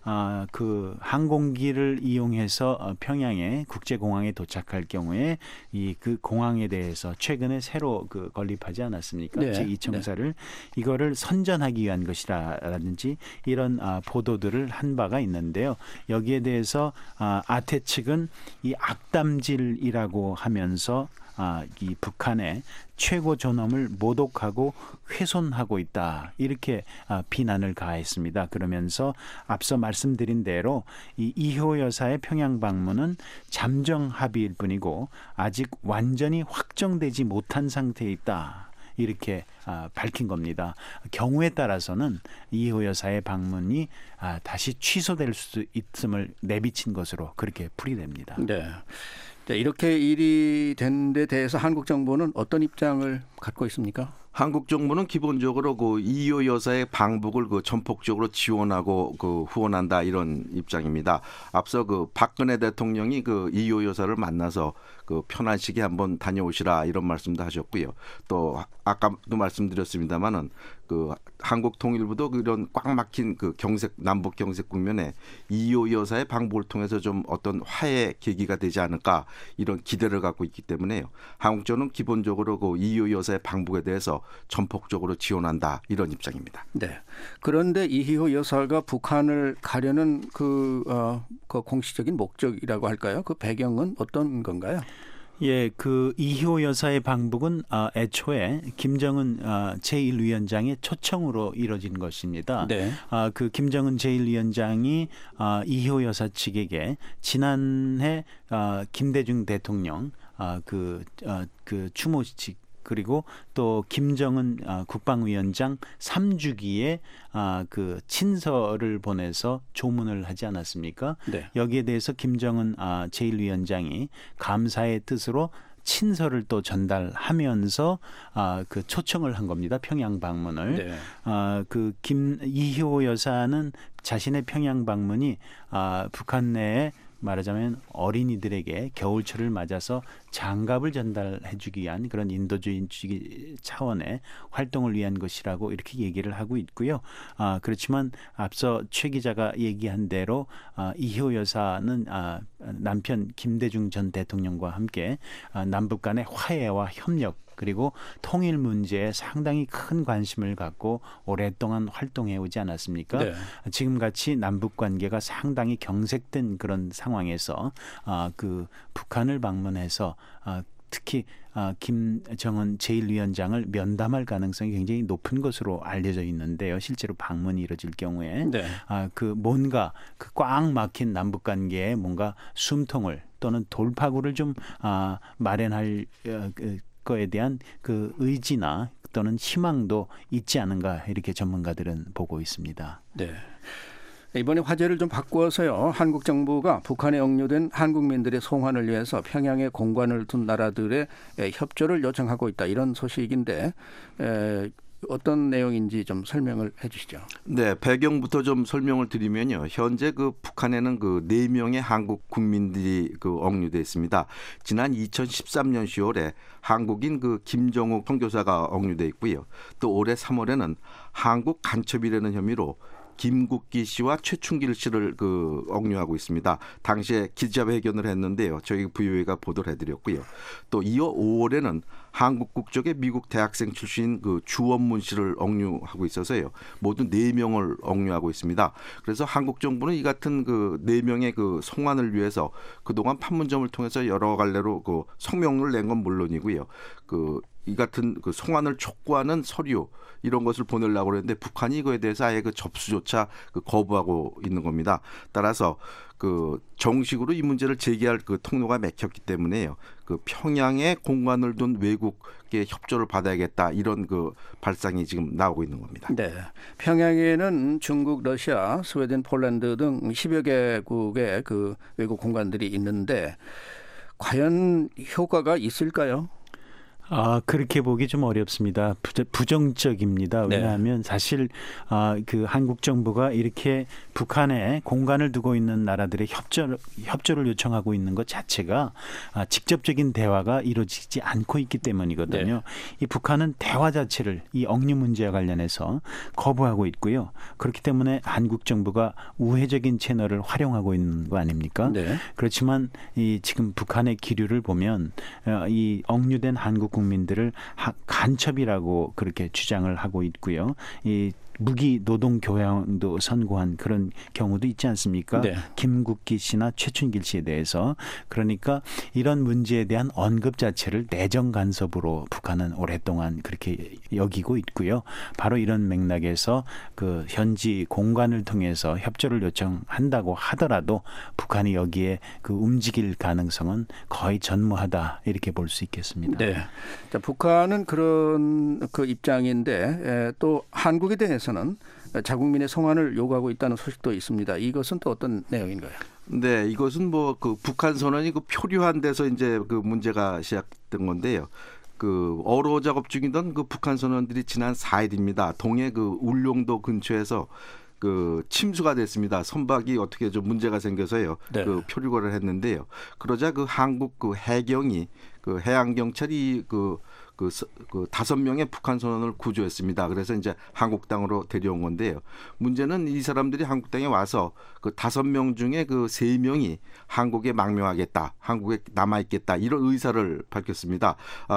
그 항공기를 이용해서 평양에 국제공항에 도착할 경우에 그 공항에 대해서 최근에 새로 건립하지 않았습니까? 네. 제2청사를 이거를 선전하기 위한 것이라든지 이런 보도들을 한 바가 있는데요. 여기에 대해서 아태 측은 이 악담질이라고 하면서 이 북한의 최고 존엄을 모독하고 훼손하고 있다 이렇게 비난을 가했습니다. 그러면서 앞서 말씀드린 대로 이 이효 여사의 평양 방문은 잠정 합의일 뿐이고 아직 완전히 확정되지 못한 상태에 있다. 이렇게 밝힌 겁니다. 경우에 따라서는 이효 여사의 방문이 다시 취소될 수 있음을 내비친 것으로 그렇게 풀이됩니다. 네. 이렇게 일이 된 데 대해서 한국 정부는 어떤 입장을 갖고 있습니까? 한국 정부는 기본적으로 이효 여사의 방북을 전폭적으로 지원하고 후원한다 이런 입장입니다. 앞서 박근혜 대통령이 이효 여사를 만나서 편한 시기에 한번 다녀오시라 이런 말씀도 하셨고요. 또 아까도 말씀드렸습니다마는 한국 통일부도 그런 꽉 막힌 남북 경색 국면에 이효 여사의 방북을 통해서 좀 어떤 화해 계기가 되지 않을까 이런 기대를 갖고 있기 때문에요. 한국 정부는 기본적으로 이효 여사의 방북에 대해서 전폭적으로 지원한다 이런 입장입니다. 네. 그런데 이효 여사가 북한을 가려는 그 공식적인 목적이라고 할까요? 그 배경은 어떤 건가요? 예, 이효 여사의 방북은 애초에 김정은 제1위원장의 초청으로 이뤄진 것입니다. 네. 김정은 제1위원장이 이효 여사 측에게 지난해 김대중 대통령 추모식 그리고 또 김정은 국방위원장 3주기에 친서를 보내서 조문을 하지 않았습니까? 네. 여기에 대해서 김정은 제1위원장이 감사의 뜻으로 친서를 또 전달하면서 초청을 한 겁니다. 평양 방문을. 네. 이효 여사는 자신의 평양 방문이 북한 내에 말하자면 어린이들에게 겨울철을 맞아서 장갑을 전달해 주기 위한 그런 인도주의 차원의 활동을 위한 것이라고 이렇게 얘기를 하고 있고요. 그렇지만 앞서 최 기자가 얘기한 대로 이효 여사는 남편 김대중 전 대통령과 함께 남북 간의 화해와 협력 그리고 통일 문제에 상당히 큰 관심을 갖고 오랫동안 활동해 오지 않았습니까? 네. 지금같이 남북 관계가 상당히 경색된 그런 상황에서 북한을 방문해서 특히 김정은 제1위원장을 면담할 가능성이 굉장히 높은 것으로 알려져 있는데요. 실제로 방문이 이뤄질 경우에 네. 뭔가 꽉 막힌 남북 관계에 뭔가 숨통을 또는 돌파구를 좀 마련할 거에 대한 의지나 또는 희망도 있지 않은가 이렇게 전문가들은 보고 있습니다. 네. 이번에 화제를 좀 바꾸어서요. 한국 정부가 북한에 억류된 한국민들의 송환을 위해서 평양에 공관을 둔 나라들의 협조를 요청하고 있다. 이런 소식인데 어떤 내용인지 좀 설명을 해 주시죠. 네, 배경부터 좀 설명을 드리면요. 현재 북한에는 4명의 한국 국민들이 억류돼 있습니다. 지난 2013년 10월에 한국인 김정욱 선교사가 억류돼 있고요. 또 올해 3월에는 한국 간첩이라는 혐의로 김국기 씨와 최충길 씨를 억류하고 있습니다. 당시에 기자회견을 했는데요. 저희 VOA가 보도를 해드렸고요. 또 이어 5월에는 한국 국적의 미국 대학생 출신 주원문 씨를 억류하고 있어서요. 모두 4명을 억류하고 있습니다. 그래서 한국 정부는 이 같은 4명의 송환을 위해서 그동안 판문점을 통해서 여러 갈래로 성명을 낸 건 물론이고요. 이 같은 송환을 촉구하는 서류 이런 것을 보내려고 그랬는데 북한이 이거에 대해서 아예 접수조차 거부하고 있는 겁니다. 따라서 정식으로 이 문제를 제기할 통로가 막혔기 때문에요. 평양에 공관을 둔 외국의 협조를 받아야겠다 이런 발상이 지금 나오고 있는 겁니다. 네, 평양에는 중국, 러시아, 스웨덴, 폴란드 등 10여 개국의 외국 공관들이 있는데 과연 효과가 있을까요? 그렇게 보기 좀 어렵습니다. 부정적입니다. 왜냐하면 사실 그 한국 정부가 이렇게 북한에 공간을 두고 있는 나라들의 협조를 요청하고 있는 것 자체가 직접적인 대화가 이루어지지 않고 있기 때문이거든요. 네. 이 북한은 대화 자체를 이 억류 문제와 관련해서 거부하고 있고요. 그렇기 때문에 한국 정부가 우회적인 채널을 활용하고 있는 거 아닙니까? 네. 그렇지만 이 지금 북한의 기류를 보면 이 억류된 한국 국민들을 간첩이라고 그렇게 주장을 하고 있고요. 이 무기 노동 교양도 선고한 그런 경우도 있지 않습니까? 네. 김국기 씨나 최춘길 씨에 대해서. 그러니까 이런 문제에 대한 언급 자체를 내정 간섭으로 북한은 오랫동안 그렇게 여기고 있고요. 바로 이런 맥락에서 그 현지 공간을 통해서 협조를 요청한다고 하더라도 북한이 여기에 그 움직일 가능성은 거의 전무하다 이렇게 볼 수 있겠습니다. 네. 자, 북한은 그런 그 입장인데 또 한국에 대해서는 자국민의 송환을 요구하고 있다는 소식도 있습니다. 이것은 또 어떤 내용인가요? 네, 이것은 뭐 그 북한 선언이 그 표류한 데서 이제 그 문제가 시작된 건데요. 그 어로 작업 중이던 그 북한 선원들이 지난 4일입니다. 동해 그 울룡도 근처에서 그 침수가 됐습니다. 선박이 어떻게 좀 문제가 생겨서요. 네. 그 표류를 했는데요. 그러자 그 한국 그 해경이 그 해양 경찰이 그 5명의 북한 선원을 구조했습니다. 그래서 이제 한국 땅으로 데려온 건데요. 문제는 이 사람들이 한국 땅에 와서 그 5명 중에 그 3명이 한국에 망명하겠다, 한국에 남아 있겠다 이런 의사를 밝혔습니다.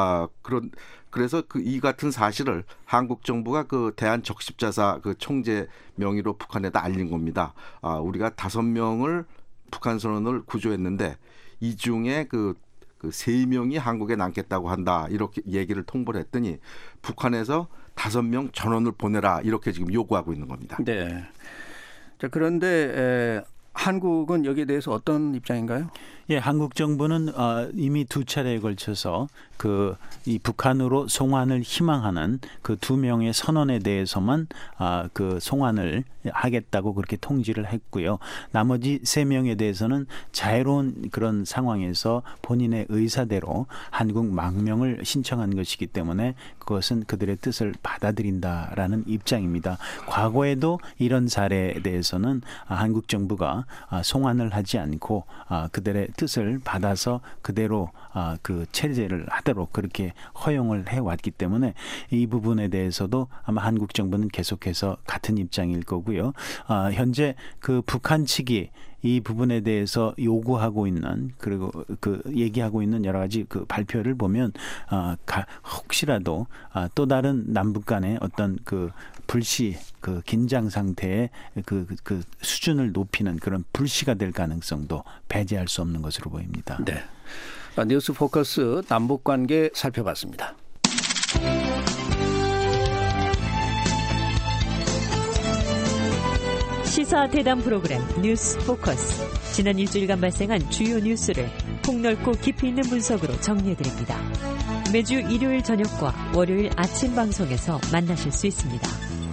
그래서 그 이 같은 사실을 한국 정부가 그 대한적십자사 그 총재 명의로 북한에다 알린 겁니다. 우리가 5명을 북한 선원을 구조했는데 이 중에 그 3명이 한국에 남겠다고 한다 이렇게 얘기를 통보를 했더니 북한에서 5명 전원을 보내라 이렇게 지금 요구하고 있는 겁니다. 네. 자, 그런데 한국은 여기에 대해서 어떤 입장인가요? 예, 한국 정부는 이미 2차례에 걸쳐서 이 북한으로 송환을 희망하는 그 2명의 선원에 대해서만 그 송환을 하겠다고 그렇게 통지를 했고요. 나머지 3명에 대해서는 자유로운 그런 상황에서 본인의 의사대로 한국 망명을 신청한 것이기 때문에 그것은 그들의 뜻을 받아들인다라는 입장입니다. 과거에도 이런 사례에 대해서는 한국 정부가 송환을 하지 않고 그들의 뜻을 받아서 그대로 그 체제를 하도록 그렇게 허용을 해왔기 때문에 이 부분에 대해서도 아마 한국 정부는 계속해서 같은 입장일 거고요. 현재 그 북한 측이 이 부분에 대해서 요구하고 있는 그리고 그 얘기하고 있는 여러 가지 그 발표를 보면 혹시라도 또 다른 남북 간의 어떤 그 불시 그 긴장 상태의 그 수준을 높이는 그런 불시가 될 가능성도 배제할 수 없는 것으로 보입니다. 네. 뉴스 포커스 남북 관계 살펴봤습니다. 시사 대담 프로그램 뉴스 포커스. 지난 일주일간 발생한 주요 뉴스를 폭넓고 깊이 있는 분석으로 정리해드립니다. 매주 일요일 저녁과 월요일 아침 방송에서 만나실 수 있습니다.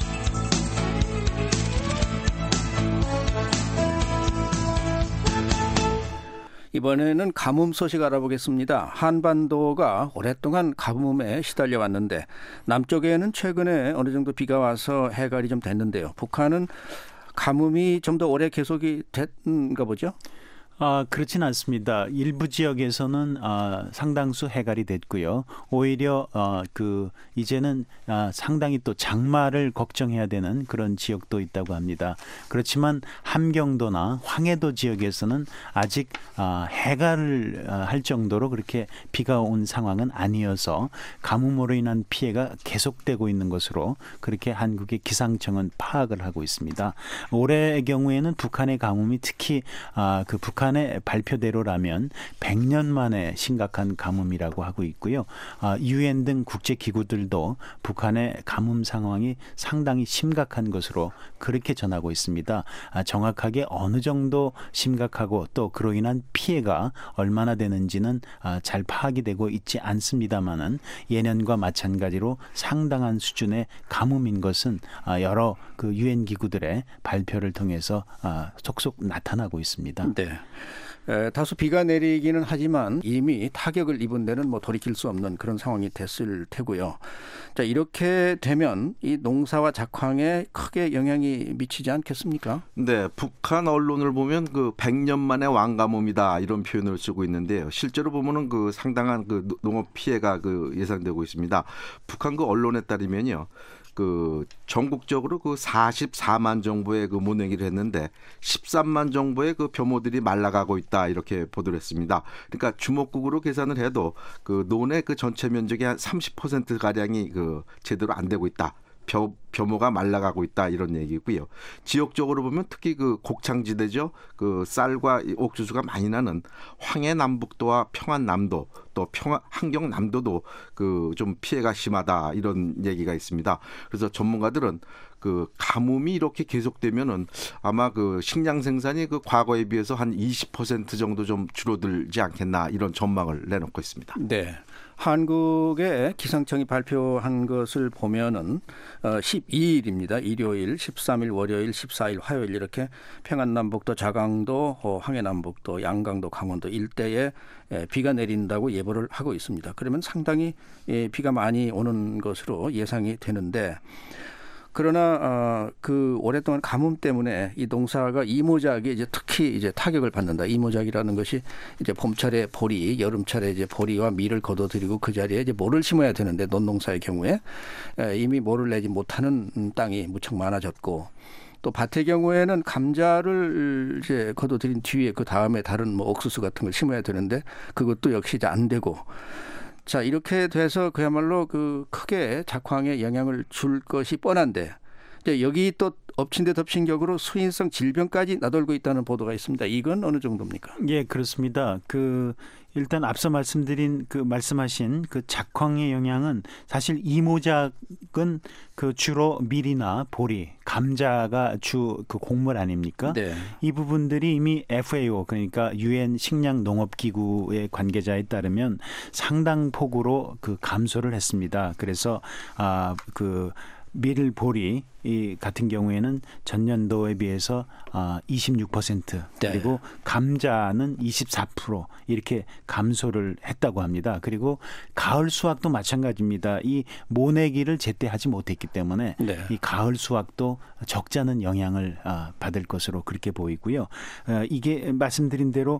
이번에는 가뭄 소식 알아보겠습니다. 한반도가 오랫동안 가뭄에 시달려 왔는데 남쪽에는 최근에 어느 정도 비가 와서 해갈이 좀 됐는데요. 북한은 가뭄이 좀 더 오래 계속이 됐는가 보죠? 그렇진 않습니다. 일부 지역에서는 상당수 해갈이 됐고요. 오히려 이제는 상당히 또 장마를 걱정해야 되는 그런 지역도 있다고 합니다. 그렇지만 함경도나 황해도 지역에서는 아직 해갈을 할 정도로 그렇게 비가 온 상황은 아니어서 가뭄으로 인한 피해가 계속되고 있는 것으로 그렇게 한국의 기상청은 파악을 하고 있습니다. 올해의 경우에는 북한의 가뭄이 특히 그 북한의 발표대로라면 100년 만에 심각한 가뭄이라고 하고 있고요. UN 등 국제기구들도 북한의 가뭄 상황이 상당히 심각한 것으로 그렇게 전하고 있습니다. 정확하게 어느 정도 심각하고 또 그로 인한 피해가 얼마나 되는지는 잘 파악이 되고 있지 않습니다만은 예년과 마찬가지로 상당한 수준의 가뭄인 것은 여러 그 UN 기구들의 발표를 통해서 속속 나타나고 있습니다. 네. 다소 비가 내리기는 하지만 이미 타격을 입은 데는 뭐 돌이킬 수 없는 그런 상황이 됐을 테고요. 자, 이렇게 되면 이 농사와 작황에 크게 영향이 미치지 않겠습니까? 네, 북한 언론을 보면 그 100년 만에 왕가뭄이다 이런 표현을 쓰고 있는데요. 실제로 보면은 그 상당한 그 농업 피해가 그 예상되고 있습니다. 북한 그 언론에 따르면요. 그 전국적으로 그 44만 정도의 그 모내기를 했는데 13만 정도의 그 벼모들이 말라가고 있다 이렇게 보도를 했습니다. 그러니까 주먹국으로 계산을 해도 그 논의 그 전체 면적의 한 30% 가량이 그 제대로 안 되고 있다. 벼모가 말라가고 있다 이런 얘기고요. 지역적으로 보면 특히 그 곡창지대죠. 그 쌀과 옥수수가 많이 나는 황해남북도와 평안남도 또 한경남도도 그 좀 피해가 심하다 이런 얘기가 있습니다. 그래서 전문가들은 그 가뭄이 이렇게 계속되면은 아마 그 식량 생산이 그 과거에 비해서 한 20% 정도 좀 줄어들지 않겠나 이런 전망을 내놓고 있습니다. 네. 한국의 기상청이 발표한 것을 보면은 12일입니다. 일요일, 13일, 월요일, 14일, 화요일 이렇게 평안남북도, 자강도, 황해남북도, 양강도, 강원도 일대에 비가 내린다고 예보를 하고 있습니다. 그러면 상당히 비가 많이 오는 것으로 예상이 되는데 그러나 그 오랫동안 가뭄 때문에 이 농사가 이모작이 이제 특히 이제 타격을 받는다. 이모작이라는 것이 이제 봄철에 보리, 여름철에 이제 보리와 밀을 거둬들이고 그 자리에 이제 모를 심어야 되는데 논농사의 경우에 이미 모를 내지 못하는 땅이 무척 많아졌고 또 밭의 경우에는 감자를 이제 거둬들인 뒤에 그 다음에 다른 뭐 옥수수 같은 걸 심어야 되는데 그것도 역시 이제 안 되고. 자, 이렇게 돼서 그야말로 그 크게 작황에 영향을 줄 것이 뻔한데 이제 여기 또 엎친 데 덮친 격으로 수인성 질병까지 나돌고 있다는 보도가 있습니다. 이건 어느 정도입니까? 예, 그렇습니다. 그 일단 앞서 말씀하신 그 작황의 영향은 사실 이모작은 그 주로 밀이나 보리, 감자가 주 그 곡물 아닙니까? 네. 이 부분들이 이미 FAO 그러니까 유엔 식량농업기구의 관계자에 따르면 상당 폭으로 그 감소를 했습니다. 그래서 그 밀, 보리 이 같은 경우에는 전년도에 비해서 26% 그리고 감자는 24% 이렇게 감소를 했다고 합니다. 그리고 가을 수확도 마찬가지입니다. 이 모내기를 제때 하지 못했기 때문에 이 가을 수확도 적잖은 영향을 받을 것으로 그렇게 보이고요. 이게 말씀드린 대로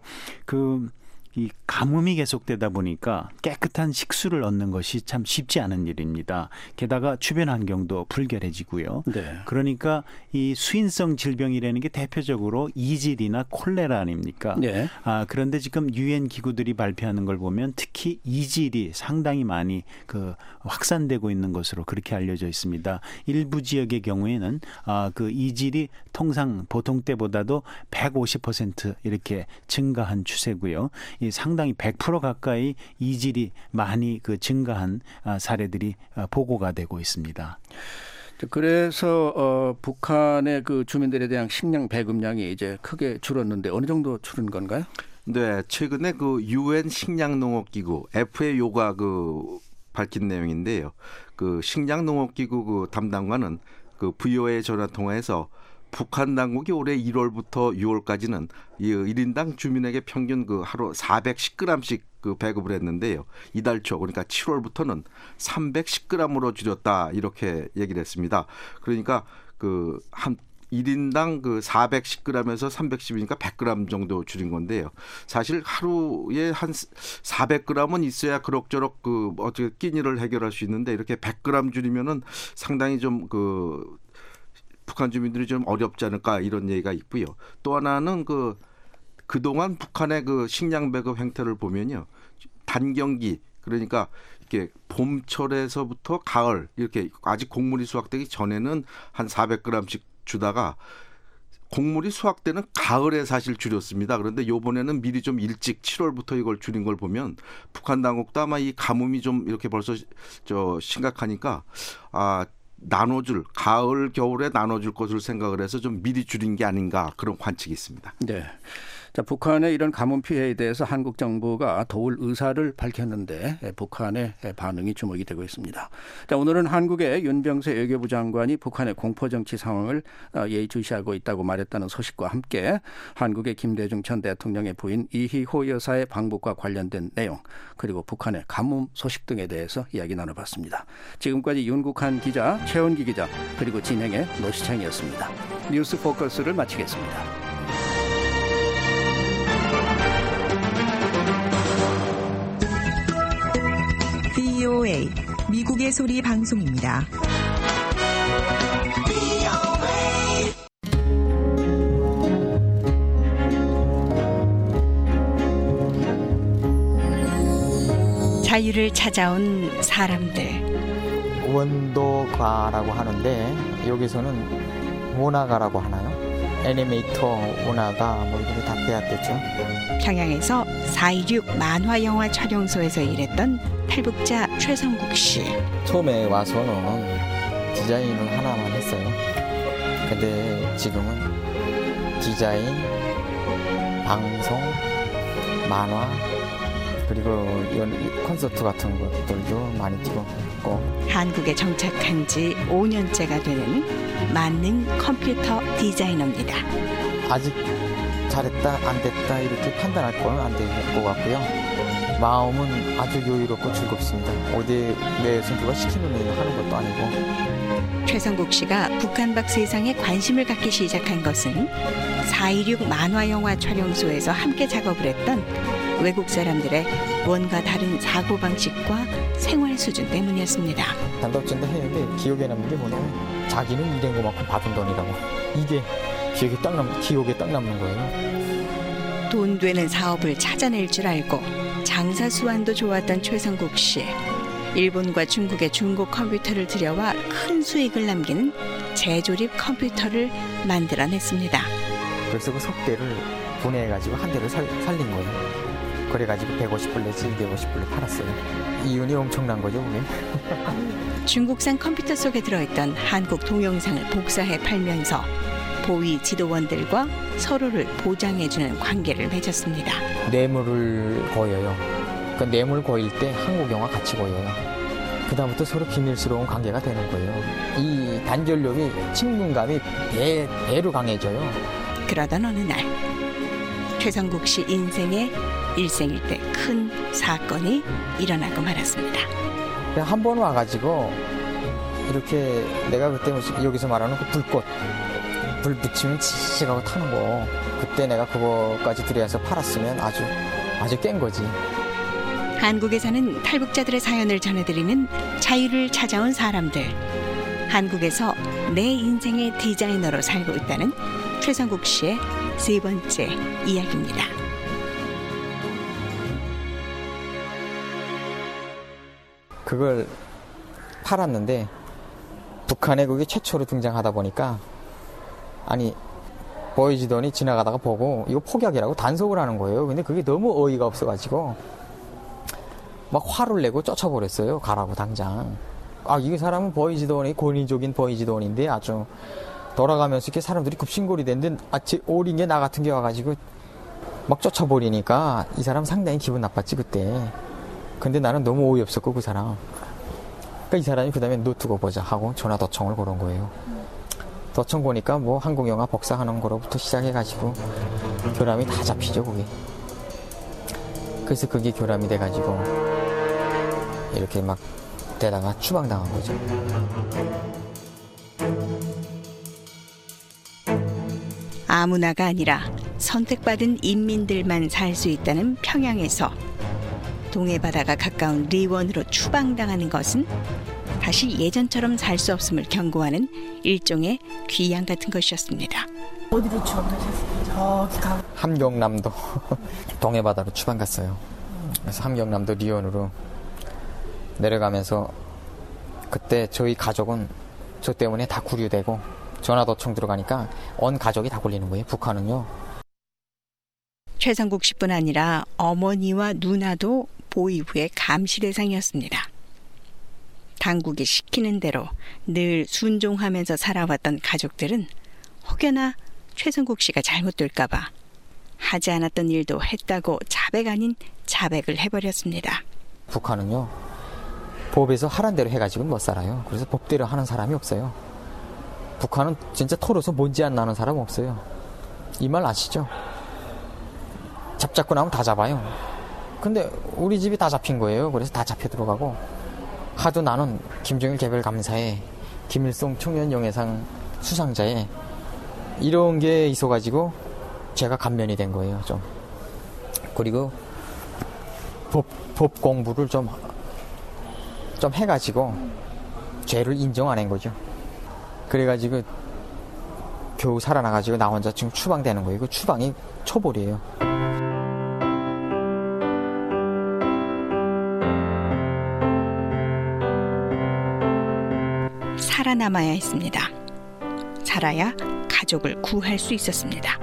이 가뭄이 계속되다 보니까 깨끗한 식수를 얻는 것이 참 쉽지 않은 일입니다. 게다가 주변 환경도 불결해지고요. 네. 그러니까 이 수인성 질병이라는 게 대표적으로 이질이나 콜레라 아닙니까? 네. 그런데 지금 유엔 기구들이 발표하는 걸 보면 특히 이질이 상당히 많이 그 확산되고 있는 것으로 그렇게 알려져 있습니다. 일부 지역의 경우에는 그 이질이 통상 보통 때보다도 150% 이렇게 증가한 추세고요. 이 상당히 100% 가까이 이질이 많이 그 증가한 사례들이 보고가 되고 있습니다. 그래서 북한의 그 주민들에 대한 식량 배급량이 이제 크게 줄었는데 어느 정도 줄은 건가요? 네, 최근에 그 유엔 식량농업기구 FAO가 그 밝힌 내용인데요. 그 식량농업기구 그 담당관은 그 VOA 전화 통화에서 북한 당국이 올해 1월부터 6월까지는 이 1인당 주민에게 평균 그 하루 410g씩 그 배급을 했는데요. 이달 초 그러니까 7월부터는 310g으로 줄였다 이렇게 얘기를 했습니다. 그러니까 그 한 1인당 그 410g에서 310이니까 100g 정도 줄인 건데요. 사실 하루에 한 400g은 있어야 그럭저럭 그 어떻게 끼니를 해결할 수 있는데 이렇게 100g 줄이면은 상당히 좀 그 북한 주민들이 좀 어렵지 않을까 이런 얘기가 있고요. 또 하나는 그동안 북한의 그 식량 배급 행태를 보면요. 단경기 그러니까 이렇게 봄철에서부터 가을 이렇게 아직 곡물이 수확되기 전에는 한 400g씩 주다가 곡물이 수확되는 가을에 사실 줄였습니다. 그런데 이번에는 미리 좀 일찍 7월부터 이걸 줄인 걸 보면 북한 당국도 아마 이 가뭄이 좀 이렇게 벌써 심각하니까 나눠줄 가을 겨울에 나눠줄 것을 생각을 해서 좀 미리 줄인 게 아닌가 그런 관측이 있습니다. 네. 자, 북한의 이런 가뭄 피해에 대해서 한국 정부가 도울 의사를 밝혔는데 북한의 반응이 주목이 되고 있습니다. 자, 오늘은 한국의 윤병세 외교부 장관이 북한의 공포정치 상황을 예의주시하고 있다고 말했다는 소식과 함께 한국의 김대중 전 대통령의 부인 이희호 여사의 방북과 관련된 내용, 그리고 북한의 가뭄 소식 등에 대해서 이야기 나눠봤습니다. 지금까지 윤국한 기자, 최원기 기자, 그리고 진행의 노시창이었습니다. 뉴스 포커스를 마치겠습니다. VOA 미국의 소리 방송입니다. 자유를 찾아온 사람들. 원도가라고 하는데 여기서는 원화가라고 하나요? 애니메이터 원화가 뭐 이렇게 다 빼앗겼죠. 평양에서 4.16 만화영화 촬영소에서 일했던 탈북자 최성국 씨. 처음에 와서는 디자인을 하나만 했어요. 근데 지금은 디자인, 방송, 만화, 그리고 콘서트 같은 것들도 많이 뛰고 있고. 한국에 정착한 지 5년째가 되는 만능 컴퓨터 디자이너입니다. 아직 잘했다 안 됐다 이렇게 판단할 건 안 될 것 같고요. 마음은 아주 여유롭고 즐겁습니다. 어디 내 선수가 시키는 일을 하는 것도 아니고. 최성국 씨가 북한 밖 세상에 관심을 갖기 시작한 것은 4.16 만화영화 촬영소에서 함께 작업을 했던 외국 사람들의 뭔가 다른 사고방식과 생활 수준 때문이었습니다. 단답전도 했는데 기억에 남는 게 뭐냐면 자기는 일한 것만큼 받은 돈이라고. 이게 기억에 딱 남는 거예요. 돈 되는 사업을 찾아낼 줄 알고 장사 수완도 좋았던 최성국 씨. 일본과 중국의 중고 컴퓨터를 들여와 큰 수익을 남기는 재조립 컴퓨터를 만들어냈습니다. 그래서 그 석대를 분해해가지고 한 대를 살린 거예요. 그래가지고 150불 내지 250불에 팔았어요. 이윤이 엄청난 거죠, 그게. 중국산 컴퓨터 속에 들어있던 한국 동영상을 복사해 팔면서 보위 지도원들과 서로를 보장해주는 관계를 맺었습니다. 뇌물을 거여요. 그 뇌물 거일 때 한국 영화 같이 거여요. 그다음부터 서로 비밀스러운 관계가 되는 거예요. 이 단절력이 친분감이 배로 강해져요. 그러던 어느 날 최성국 씨 인생의 일생일 때 큰 사건이 일어나고 말았습니다. 한 번 와가지고 이렇게 내가 그때 여기서 말하는 그 불 붙이면 치치하고 타는 거, 그때 내가 그거까지 들여서 팔았으면 아주 깬 거지. 한국에 사는 탈북자들의 사연을 전해드리는 자유를 찾아온 사람들. 한국에서 내 인생의 디자이너로 살고 있다는 최성국 씨의 세 번째 이야기입니다. 그걸 팔았는데 북한에 그게 최초로 등장하다 보니까 보여지더니 지나가다가 보고 이거 폭약이라고 단속을 하는 거예요. 근데 그게 너무 어이가 없어가지고 막 화를 내고 쫓아버렸어요. 가라고 당장. 이 사람은 보이지도원이 권위적인 보이지도원인데 아주 돌아가면서 이렇게 사람들이 급신골이 됐는데 오린 게 나 같은 게 와가지고 막 쫓아버리니까 이 사람 상당히 기분 나빴지 그때. 근데 나는 너무 어이없었고 그 사람. 그러니까 이 사람이 그 다음에 너 두고 보자 하고 전화 도청을 걸은 거예요. 도청 보니까 뭐 한국 영화 복사하는 거로부터 시작해가지고 교람이 다 잡히죠 그게. 그래서 그게 교람이 돼가지고 이렇게 막 되다가 추방당한 거죠. 아무나가 아니라 선택받은 인민들만 살 수 있다는 평양에서 동해바다가 가까운 리원으로 추방당하는 것은 다시 예전처럼 살 수 없음을 경고하는 일종의 귀양 같은 것이었습니다. 어디로 추방가셨어요? 저기 가. 함경남도 동해바다로 추방 갔어요. 그래서 함경남도 리원으로 내려가면서 그때 저희 가족은 저 때문에 다 구류되고 전화도청 들어가니까 온 가족이 다 걸리는 거예요. 북한은요. 최성국 씨뿐 아니라 어머니와 누나도 보위부의 감시 대상이었습니다. 당국이 시키는 대로 늘 순종하면서 살아왔던 가족들은 혹여나 최성국 씨가 잘못될까 봐 하지 않았던 일도 했다고 자백 아닌 자백을 해버렸습니다. 북한은요, 법에서 하란 대로 해가지고는 못 살아요. 그래서 법대로 하는 사람이 없어요. 북한은 진짜 토로서 먼지 안 나는 사람 없어요. 이 말 아시죠? 잡고 나면 다 잡아요. 근데 우리 집이 다 잡힌 거예요. 그래서 다 잡혀 들어가고, 하도 나는 김정일 개별감사에 김일성 청년영예상 수상자에 이런 게 있어가지고 제가 감면이 된 거예요. 좀. 그리고 법 공부를 좀 해가지고 죄를 인정 안 한 거죠. 그래가지고 겨우 살아나가지고 나 혼자 지금 추방되는 거예요. 그 추방이 초벌이에요. 살아남아야 했습니다. 살아야 가족을 구할 수 있었습니다.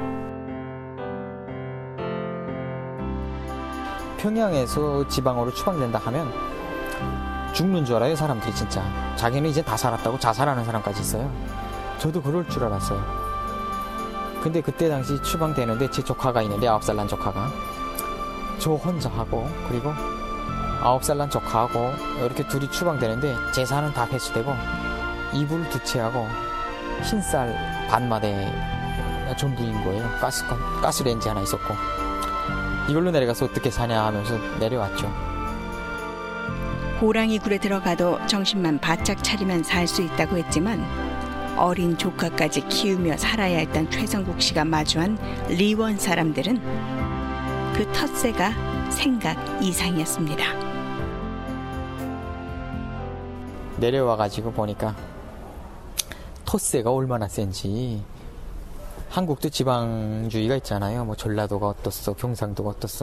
평양에서 지방으로 추방된다 하면 죽는 줄 알아요, 사람들이 진짜. 자기는 이제 다 살았다고 자살하는 사람까지 있어요. 저도 그럴 줄 알았어요. 근데 그때 당시 추방되는데 제 조카가 있는데 9살 난 조카가 저 혼자 하고 그리고 9살 난 조카하고 이렇게 둘이 추방되는데 재산은 다 회수되고 이불 2채하고 흰쌀 반마대 전부인 거예요. 가스레인지 하나 있었고 이걸로 내려가서 어떻게 사냐 하면서 내려왔죠. 호랑이 굴에 들어가도 정신만 바짝 차리면 살 수 있다고 했지만 어린 조카까지 키우며 살아야 했던 최성국 씨가 마주한 리원 사람들은 그 텃세가 생각 이상이었습니다. 내려와가지고 보니까 텃세가 얼마나 센지. 한국도 지방주의가 있잖아요. 뭐 전라도가 어떻어, 경상도가 어떻어.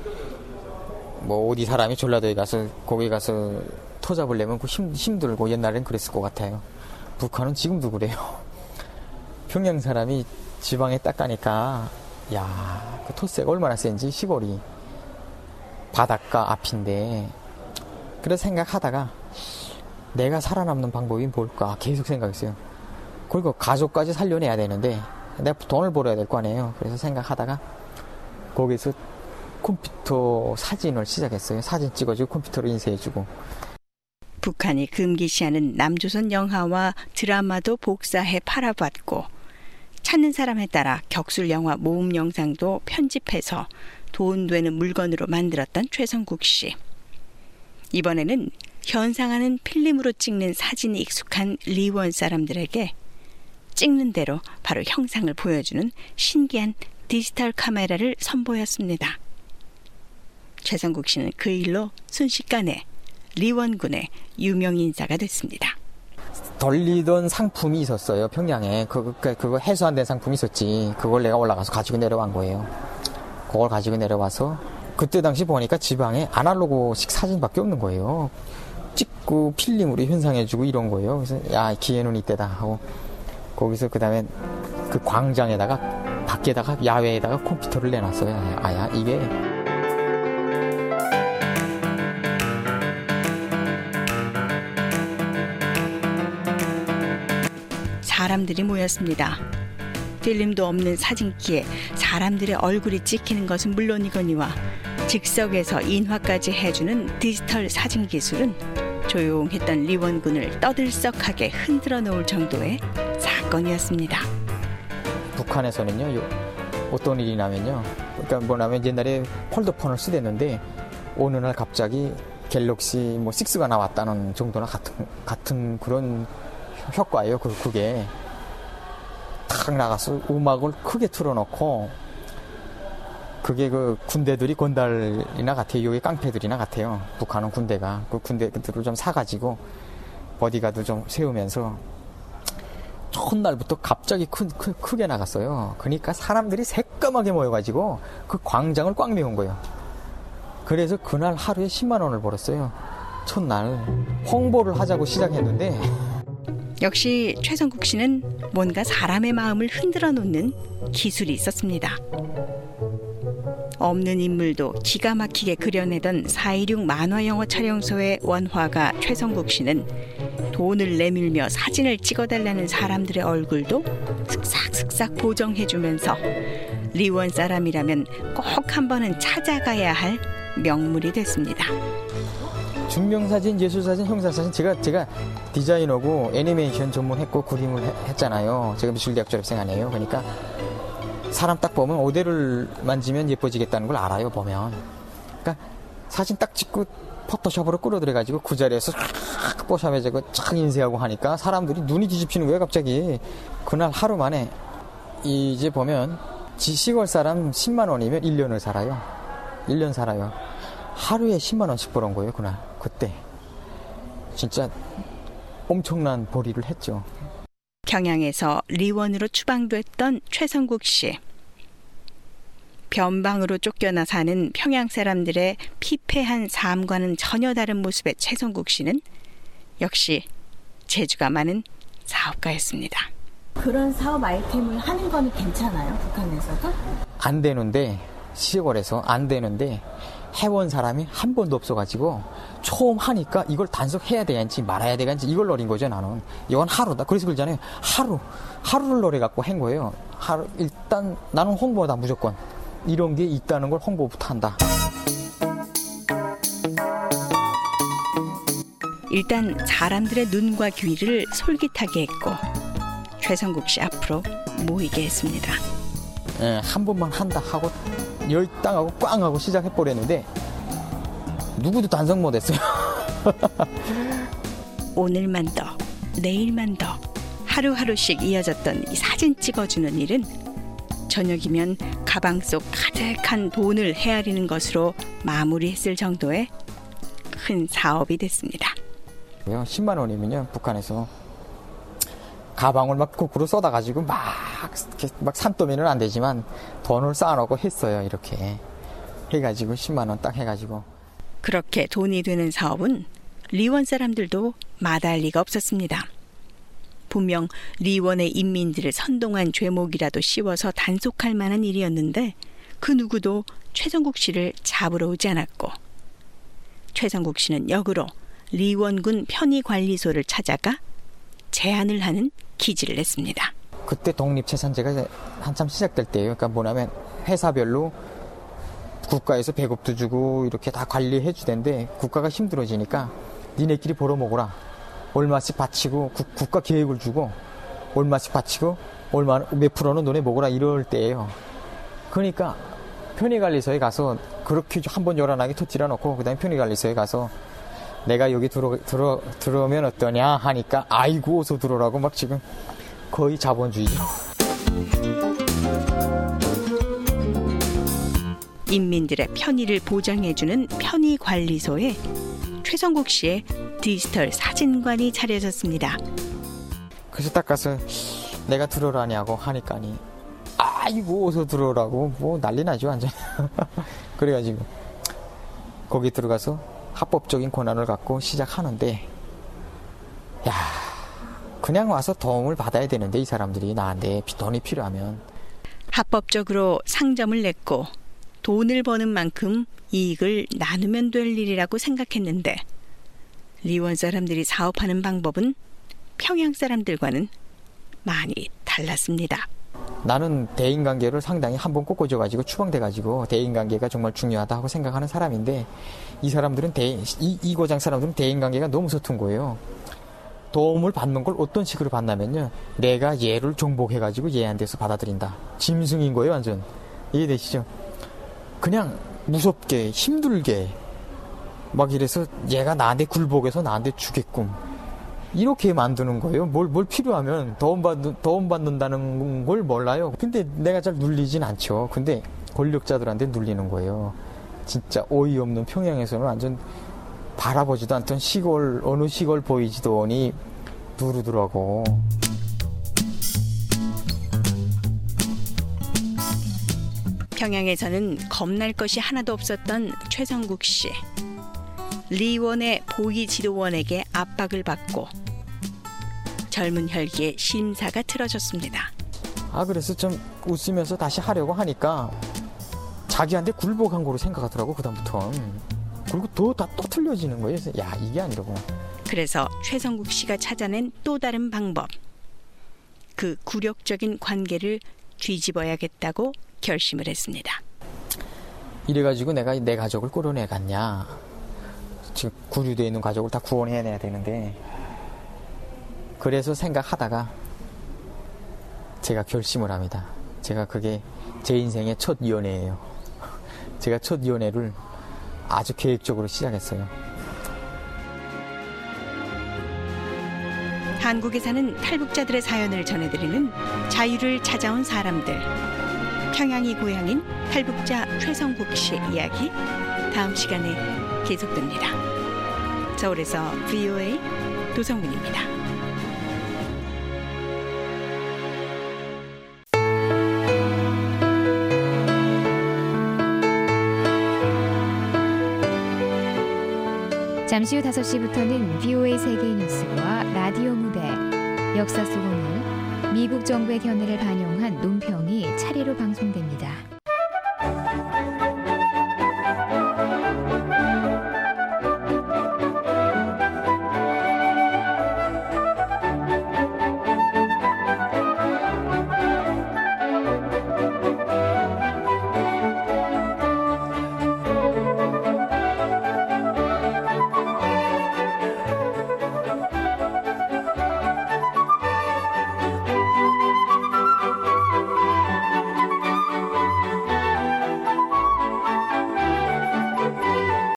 뭐 어디 사람이 전라도에 가서 거기 가서 토 잡으려면 힘들고 옛날엔 그랬을 것 같아요. 북한은 지금도 그래요. 평양 사람이 지방에 딱 가니까 야, 그 텃세가 얼마나 센지. 시골이 바닷가 앞인데. 그래서 생각하다가 내가 살아남는 방법이 뭘까 계속 생각했어요. 그리고 가족까지 살려내야 되는데 내가 돈을 벌어야 될 거 아니에요. 그래서 생각하다가 거기서 컴퓨터 사진을 시작했어요. 사진 찍어주고 컴퓨터로 인쇄해주고. 북한이 금기시하는 남조선 영화와 드라마도 복사해 팔아봤고 찾는 사람에 따라 격술 영화 모음 영상도 편집해서 돈 되는 물건으로 만들었던 최성국 씨. 이번에는 현상하는 필름으로 찍는 사진이 익숙한 리원 사람들에게 찍는 대로 바로 형상을 보여주는 신기한 디지털 카메라를 선보였습니다. 최성국 씨는 그 일로 순식간에 리원군의 유명 인사가 됐습니다. 돌리던 상품이 있었어요. 평양에. 그거 해소 안 된 상품이 있었지. 그걸 내가 올라가서 가지고 내려간 거예요. 그걸 가지고 내려와서 그때 당시 보니까 지방에 아날로그식 사진밖에 없는 거예요. 찍고 필름으로 현상해주고 이런 거예요. 그래서 야, 기회는 이때다 하고 거기서 그 다음에 그 광장에다가 밖에다가 야외에다가 컴퓨터를 내놨어요. 아야 이게 사람들이 모였습니다. 필름도 없는 사진기에 사람들의 얼굴이 찍히는 것은 물론이거니와 즉석에서 인화까지 해주는 디지털 사진 기술은 조용했던 리원군을 떠들썩하게 흔들어 놓을 정도의 사건이었습니다. 북한에서는요, 어떤 일이 나면요, 그러니까 뭐냐면 옛날에 폴더폰을 쓰댔는데 어느 날 갑자기 갤럭시 뭐 6가 나왔다는 정도나 같은 그런 효과예요. 그게 탁 나가서 음악을 크게 틀어놓고 그게 그 군대들이 건달이나 같아요. 여기 깡패들이나 같아요. 북한은 군대가 그 군대들을 좀 사가지고 보디가드 좀 세우면서 첫날부터 갑자기 크게 나갔어요. 그러니까 사람들이 새까맣게 모여가지고 그 광장을 꽉 메운 거예요. 그래서 그날 하루에 10만 원을 벌었어요. 첫날 홍보를 하자고 시작했는데 역시 최성국 씨는 뭔가 사람의 마음을 흔들어 놓는 기술이 있었습니다. 없는 인물도 기가 막히게 그려내던 4.16 만화영화 촬영소의 원화가 최성국 씨는 돈을 내밀며 사진을 찍어달라는 사람들의 얼굴도 슥싹슥싹 보정해주면서 리원 사람이라면 꼭 한 번은 찾아가야 할 명물이 됐습니다. 증명사진, 예술사진, 형사사진 제가 디자이너고 애니메이션 전문했고 그림을 했잖아요. 제가 미술대학 졸업생 아니에요. 그러니까 사람 딱 보면 모델을 만지면 예뻐지겠다는 걸 알아요. 보면. 그러니까 사진 딱 찍고 포토샵으로 끌어들여가지고 그 자리에서 뽀샵해지고 착 인쇄하고 하니까 사람들이 눈이 뒤집히는 거예요. 갑자기. 그날 하루 만에 이제 보면 시골 사람 10만 원이면 1년을 살아요. 1년 살아요. 하루에 10만 원씩 벌은 거예요. 그날. 그때. 진짜 엄청난 벌이를 했죠. 경양에서 리원으로 추방됐던 최성국 씨. 변방으로 쫓겨나 사는 평양 사람들의 피폐한 삶과는 전혀 다른 모습의 최성국 씨는 역시 재주가 많은 사업가였습니다. 그런 사업 아이템을 하는 거는 괜찮아요? 북한에서도? 안 되는데 시골에서 안 되는데 해본 사람이 한 번도 없어가지고 처음 하니까 이걸 단속해야 되는지 말아야 되는지 이걸 노린 거죠. 나는 이건 하루다. 그래서 그러잖아요. 하루를 노려갖고 한 거예요. 하루 일단 나는 홍보다 무조건 이런 게 있다는 걸 홍보부터 한다. 일단 사람들의 눈과 귀를 솔깃하게 했고 최성국 씨 앞으로 모이게 했습니다. 예, 한 번만 한다 하고 열당하고 꽝 하고 시작해버렸는데 누구도 단속 못했어요. 오늘만 더 내일만 더 하루하루씩 이어졌던 이 사진 찍어주는 일은 저녁이면 가방 속 가득한 돈을 헤아리는 것으로 마무리했을 정도의 큰 사업이 됐습니다. 10만 원이면요 북한에서 가방을 막 거꾸로 쏟아가지고 막 산더미는 안 되지만 돈을 쌓아놓고 했어요. 이렇게 해가지고 10만 원 딱 해가지고. 그렇게 돈이 되는 사업은 리원 사람들도 마다할 리가 없었습니다. 분명 리원의 인민들을 선동한 죄목이라도 씌워서 단속할 만한 일이었는데 그 누구도 최성국 씨를 잡으러 오지 않았고 최성국 씨는 역으로 리원군 편의관리소를 찾아가 제안을 하는 기지를 냈습니다. 그때 독립채산제가 한참 시작될 때예요. 그러니까 뭐냐면 회사별로 국가에서 배급도 주고 이렇게 다 관리해 주던데 국가가 힘들어지니까 니네끼리 벌어먹어라. 얼마씩 바치고 국가 계획을 주고 얼마씩 바치고 몇 프로는 너네 먹어라 이럴 때예요. 그러니까 편의관리소에 가서 그렇게 한번 요란하게 터뜨려 놓고 그다음에 편의관리소에 가서 내가 여기 들어오면 어떠냐 하니까 아이고 어서 들어오라고 막 지금 거의 자본주의죠. 인민들의 편의를 보장해주는 편의관리소에 최성국 씨의 디지털 사진관이 차려졌습니다. 그래서 딱 가서 내가 들어오라냐고 하니까니 아이고 어서 들어오라고 뭐 난리 나죠 완전. 그래가지고 거기 들어가서 합법적인 권한을 갖고 시작하는데 야 그냥 와서 도움을 받아야 되는데 이 사람들이 나한테 돈이 필요하면 합법적으로 상점을 냈고 돈을 버는 만큼 이익을 나누면 될 일이라고 생각했는데 리원 사람들이 사업하는 방법은 평양 사람들과는 많이 달랐습니다. 나는 대인관계를 상당히 한번 꺾어줘가지고 추방돼가지고 대인관계가 정말 중요하다고 생각하는 사람인데 이 사람들은 이 고장 사람들은 대인관계가 너무 서툰 거예요. 도움을 받는 걸 어떤 식으로 받냐면요. 내가 얘를 정복해가지고 얘한테서 받아들인다. 짐승인 거예요 완전. 이해되시죠? 그냥 무섭게 힘들게 막 이래서 얘가 나한테 굴복해서 나한테 주게끔 이렇게 만드는 거예요. 뭘 필요하면 도움받는다는 걸 몰라요. 근데 내가 잘 눌리진 않죠. 근데 권력자들한테 눌리는 거예요. 진짜 어이없는 평양에서는 완전 바라보지도 않던 시골 어느 시골 보이지도 않니 누르더라고. 평양에서는 겁날 것이 하나도 없었던 최성국 씨. 리원의 보기 지도원에게 압박을 받고 젊은 혈기에 심사가 틀어졌습니다. 그래서 좀 웃으면서 다시 하려고 하니까 자기한테 굴복한 거로 생각하더라고 그다음부터는. 그리고 또 틀려지는 거예요. 그래서 야 이게 아니라고. 그래서 최성국 씨가 찾아낸 또 다른 방법. 그 굴욕적인 관계를 뒤집어야겠다고 결심을 했습니다. 이래가지고 내가 내 가족을 끌어내갔냐. 지금 구류되어 있는 가족을 다 구원해내야 되는데, 그래서 생각하다가 제가 결심을 합니다. 제가 그게 제 인생의 첫 연애예요. 제가 첫 연애를 아주 계획적으로 시작했어요. 한국에 사는 탈북자들의 사연을 전해드리는 자유를 찾아온 사람들. 평양이 고향인 탈북자 최성국 씨 이야기 다음 시간에 계속됩니다. 서울에서 VOA 도성군입니다. 잠시 후 5시부터는 VOA 세계 뉴스와 라디오 무대, 역사 속 오늘, 미국 정부의 견해를 반영한 논평이 차례로 방송됩니다.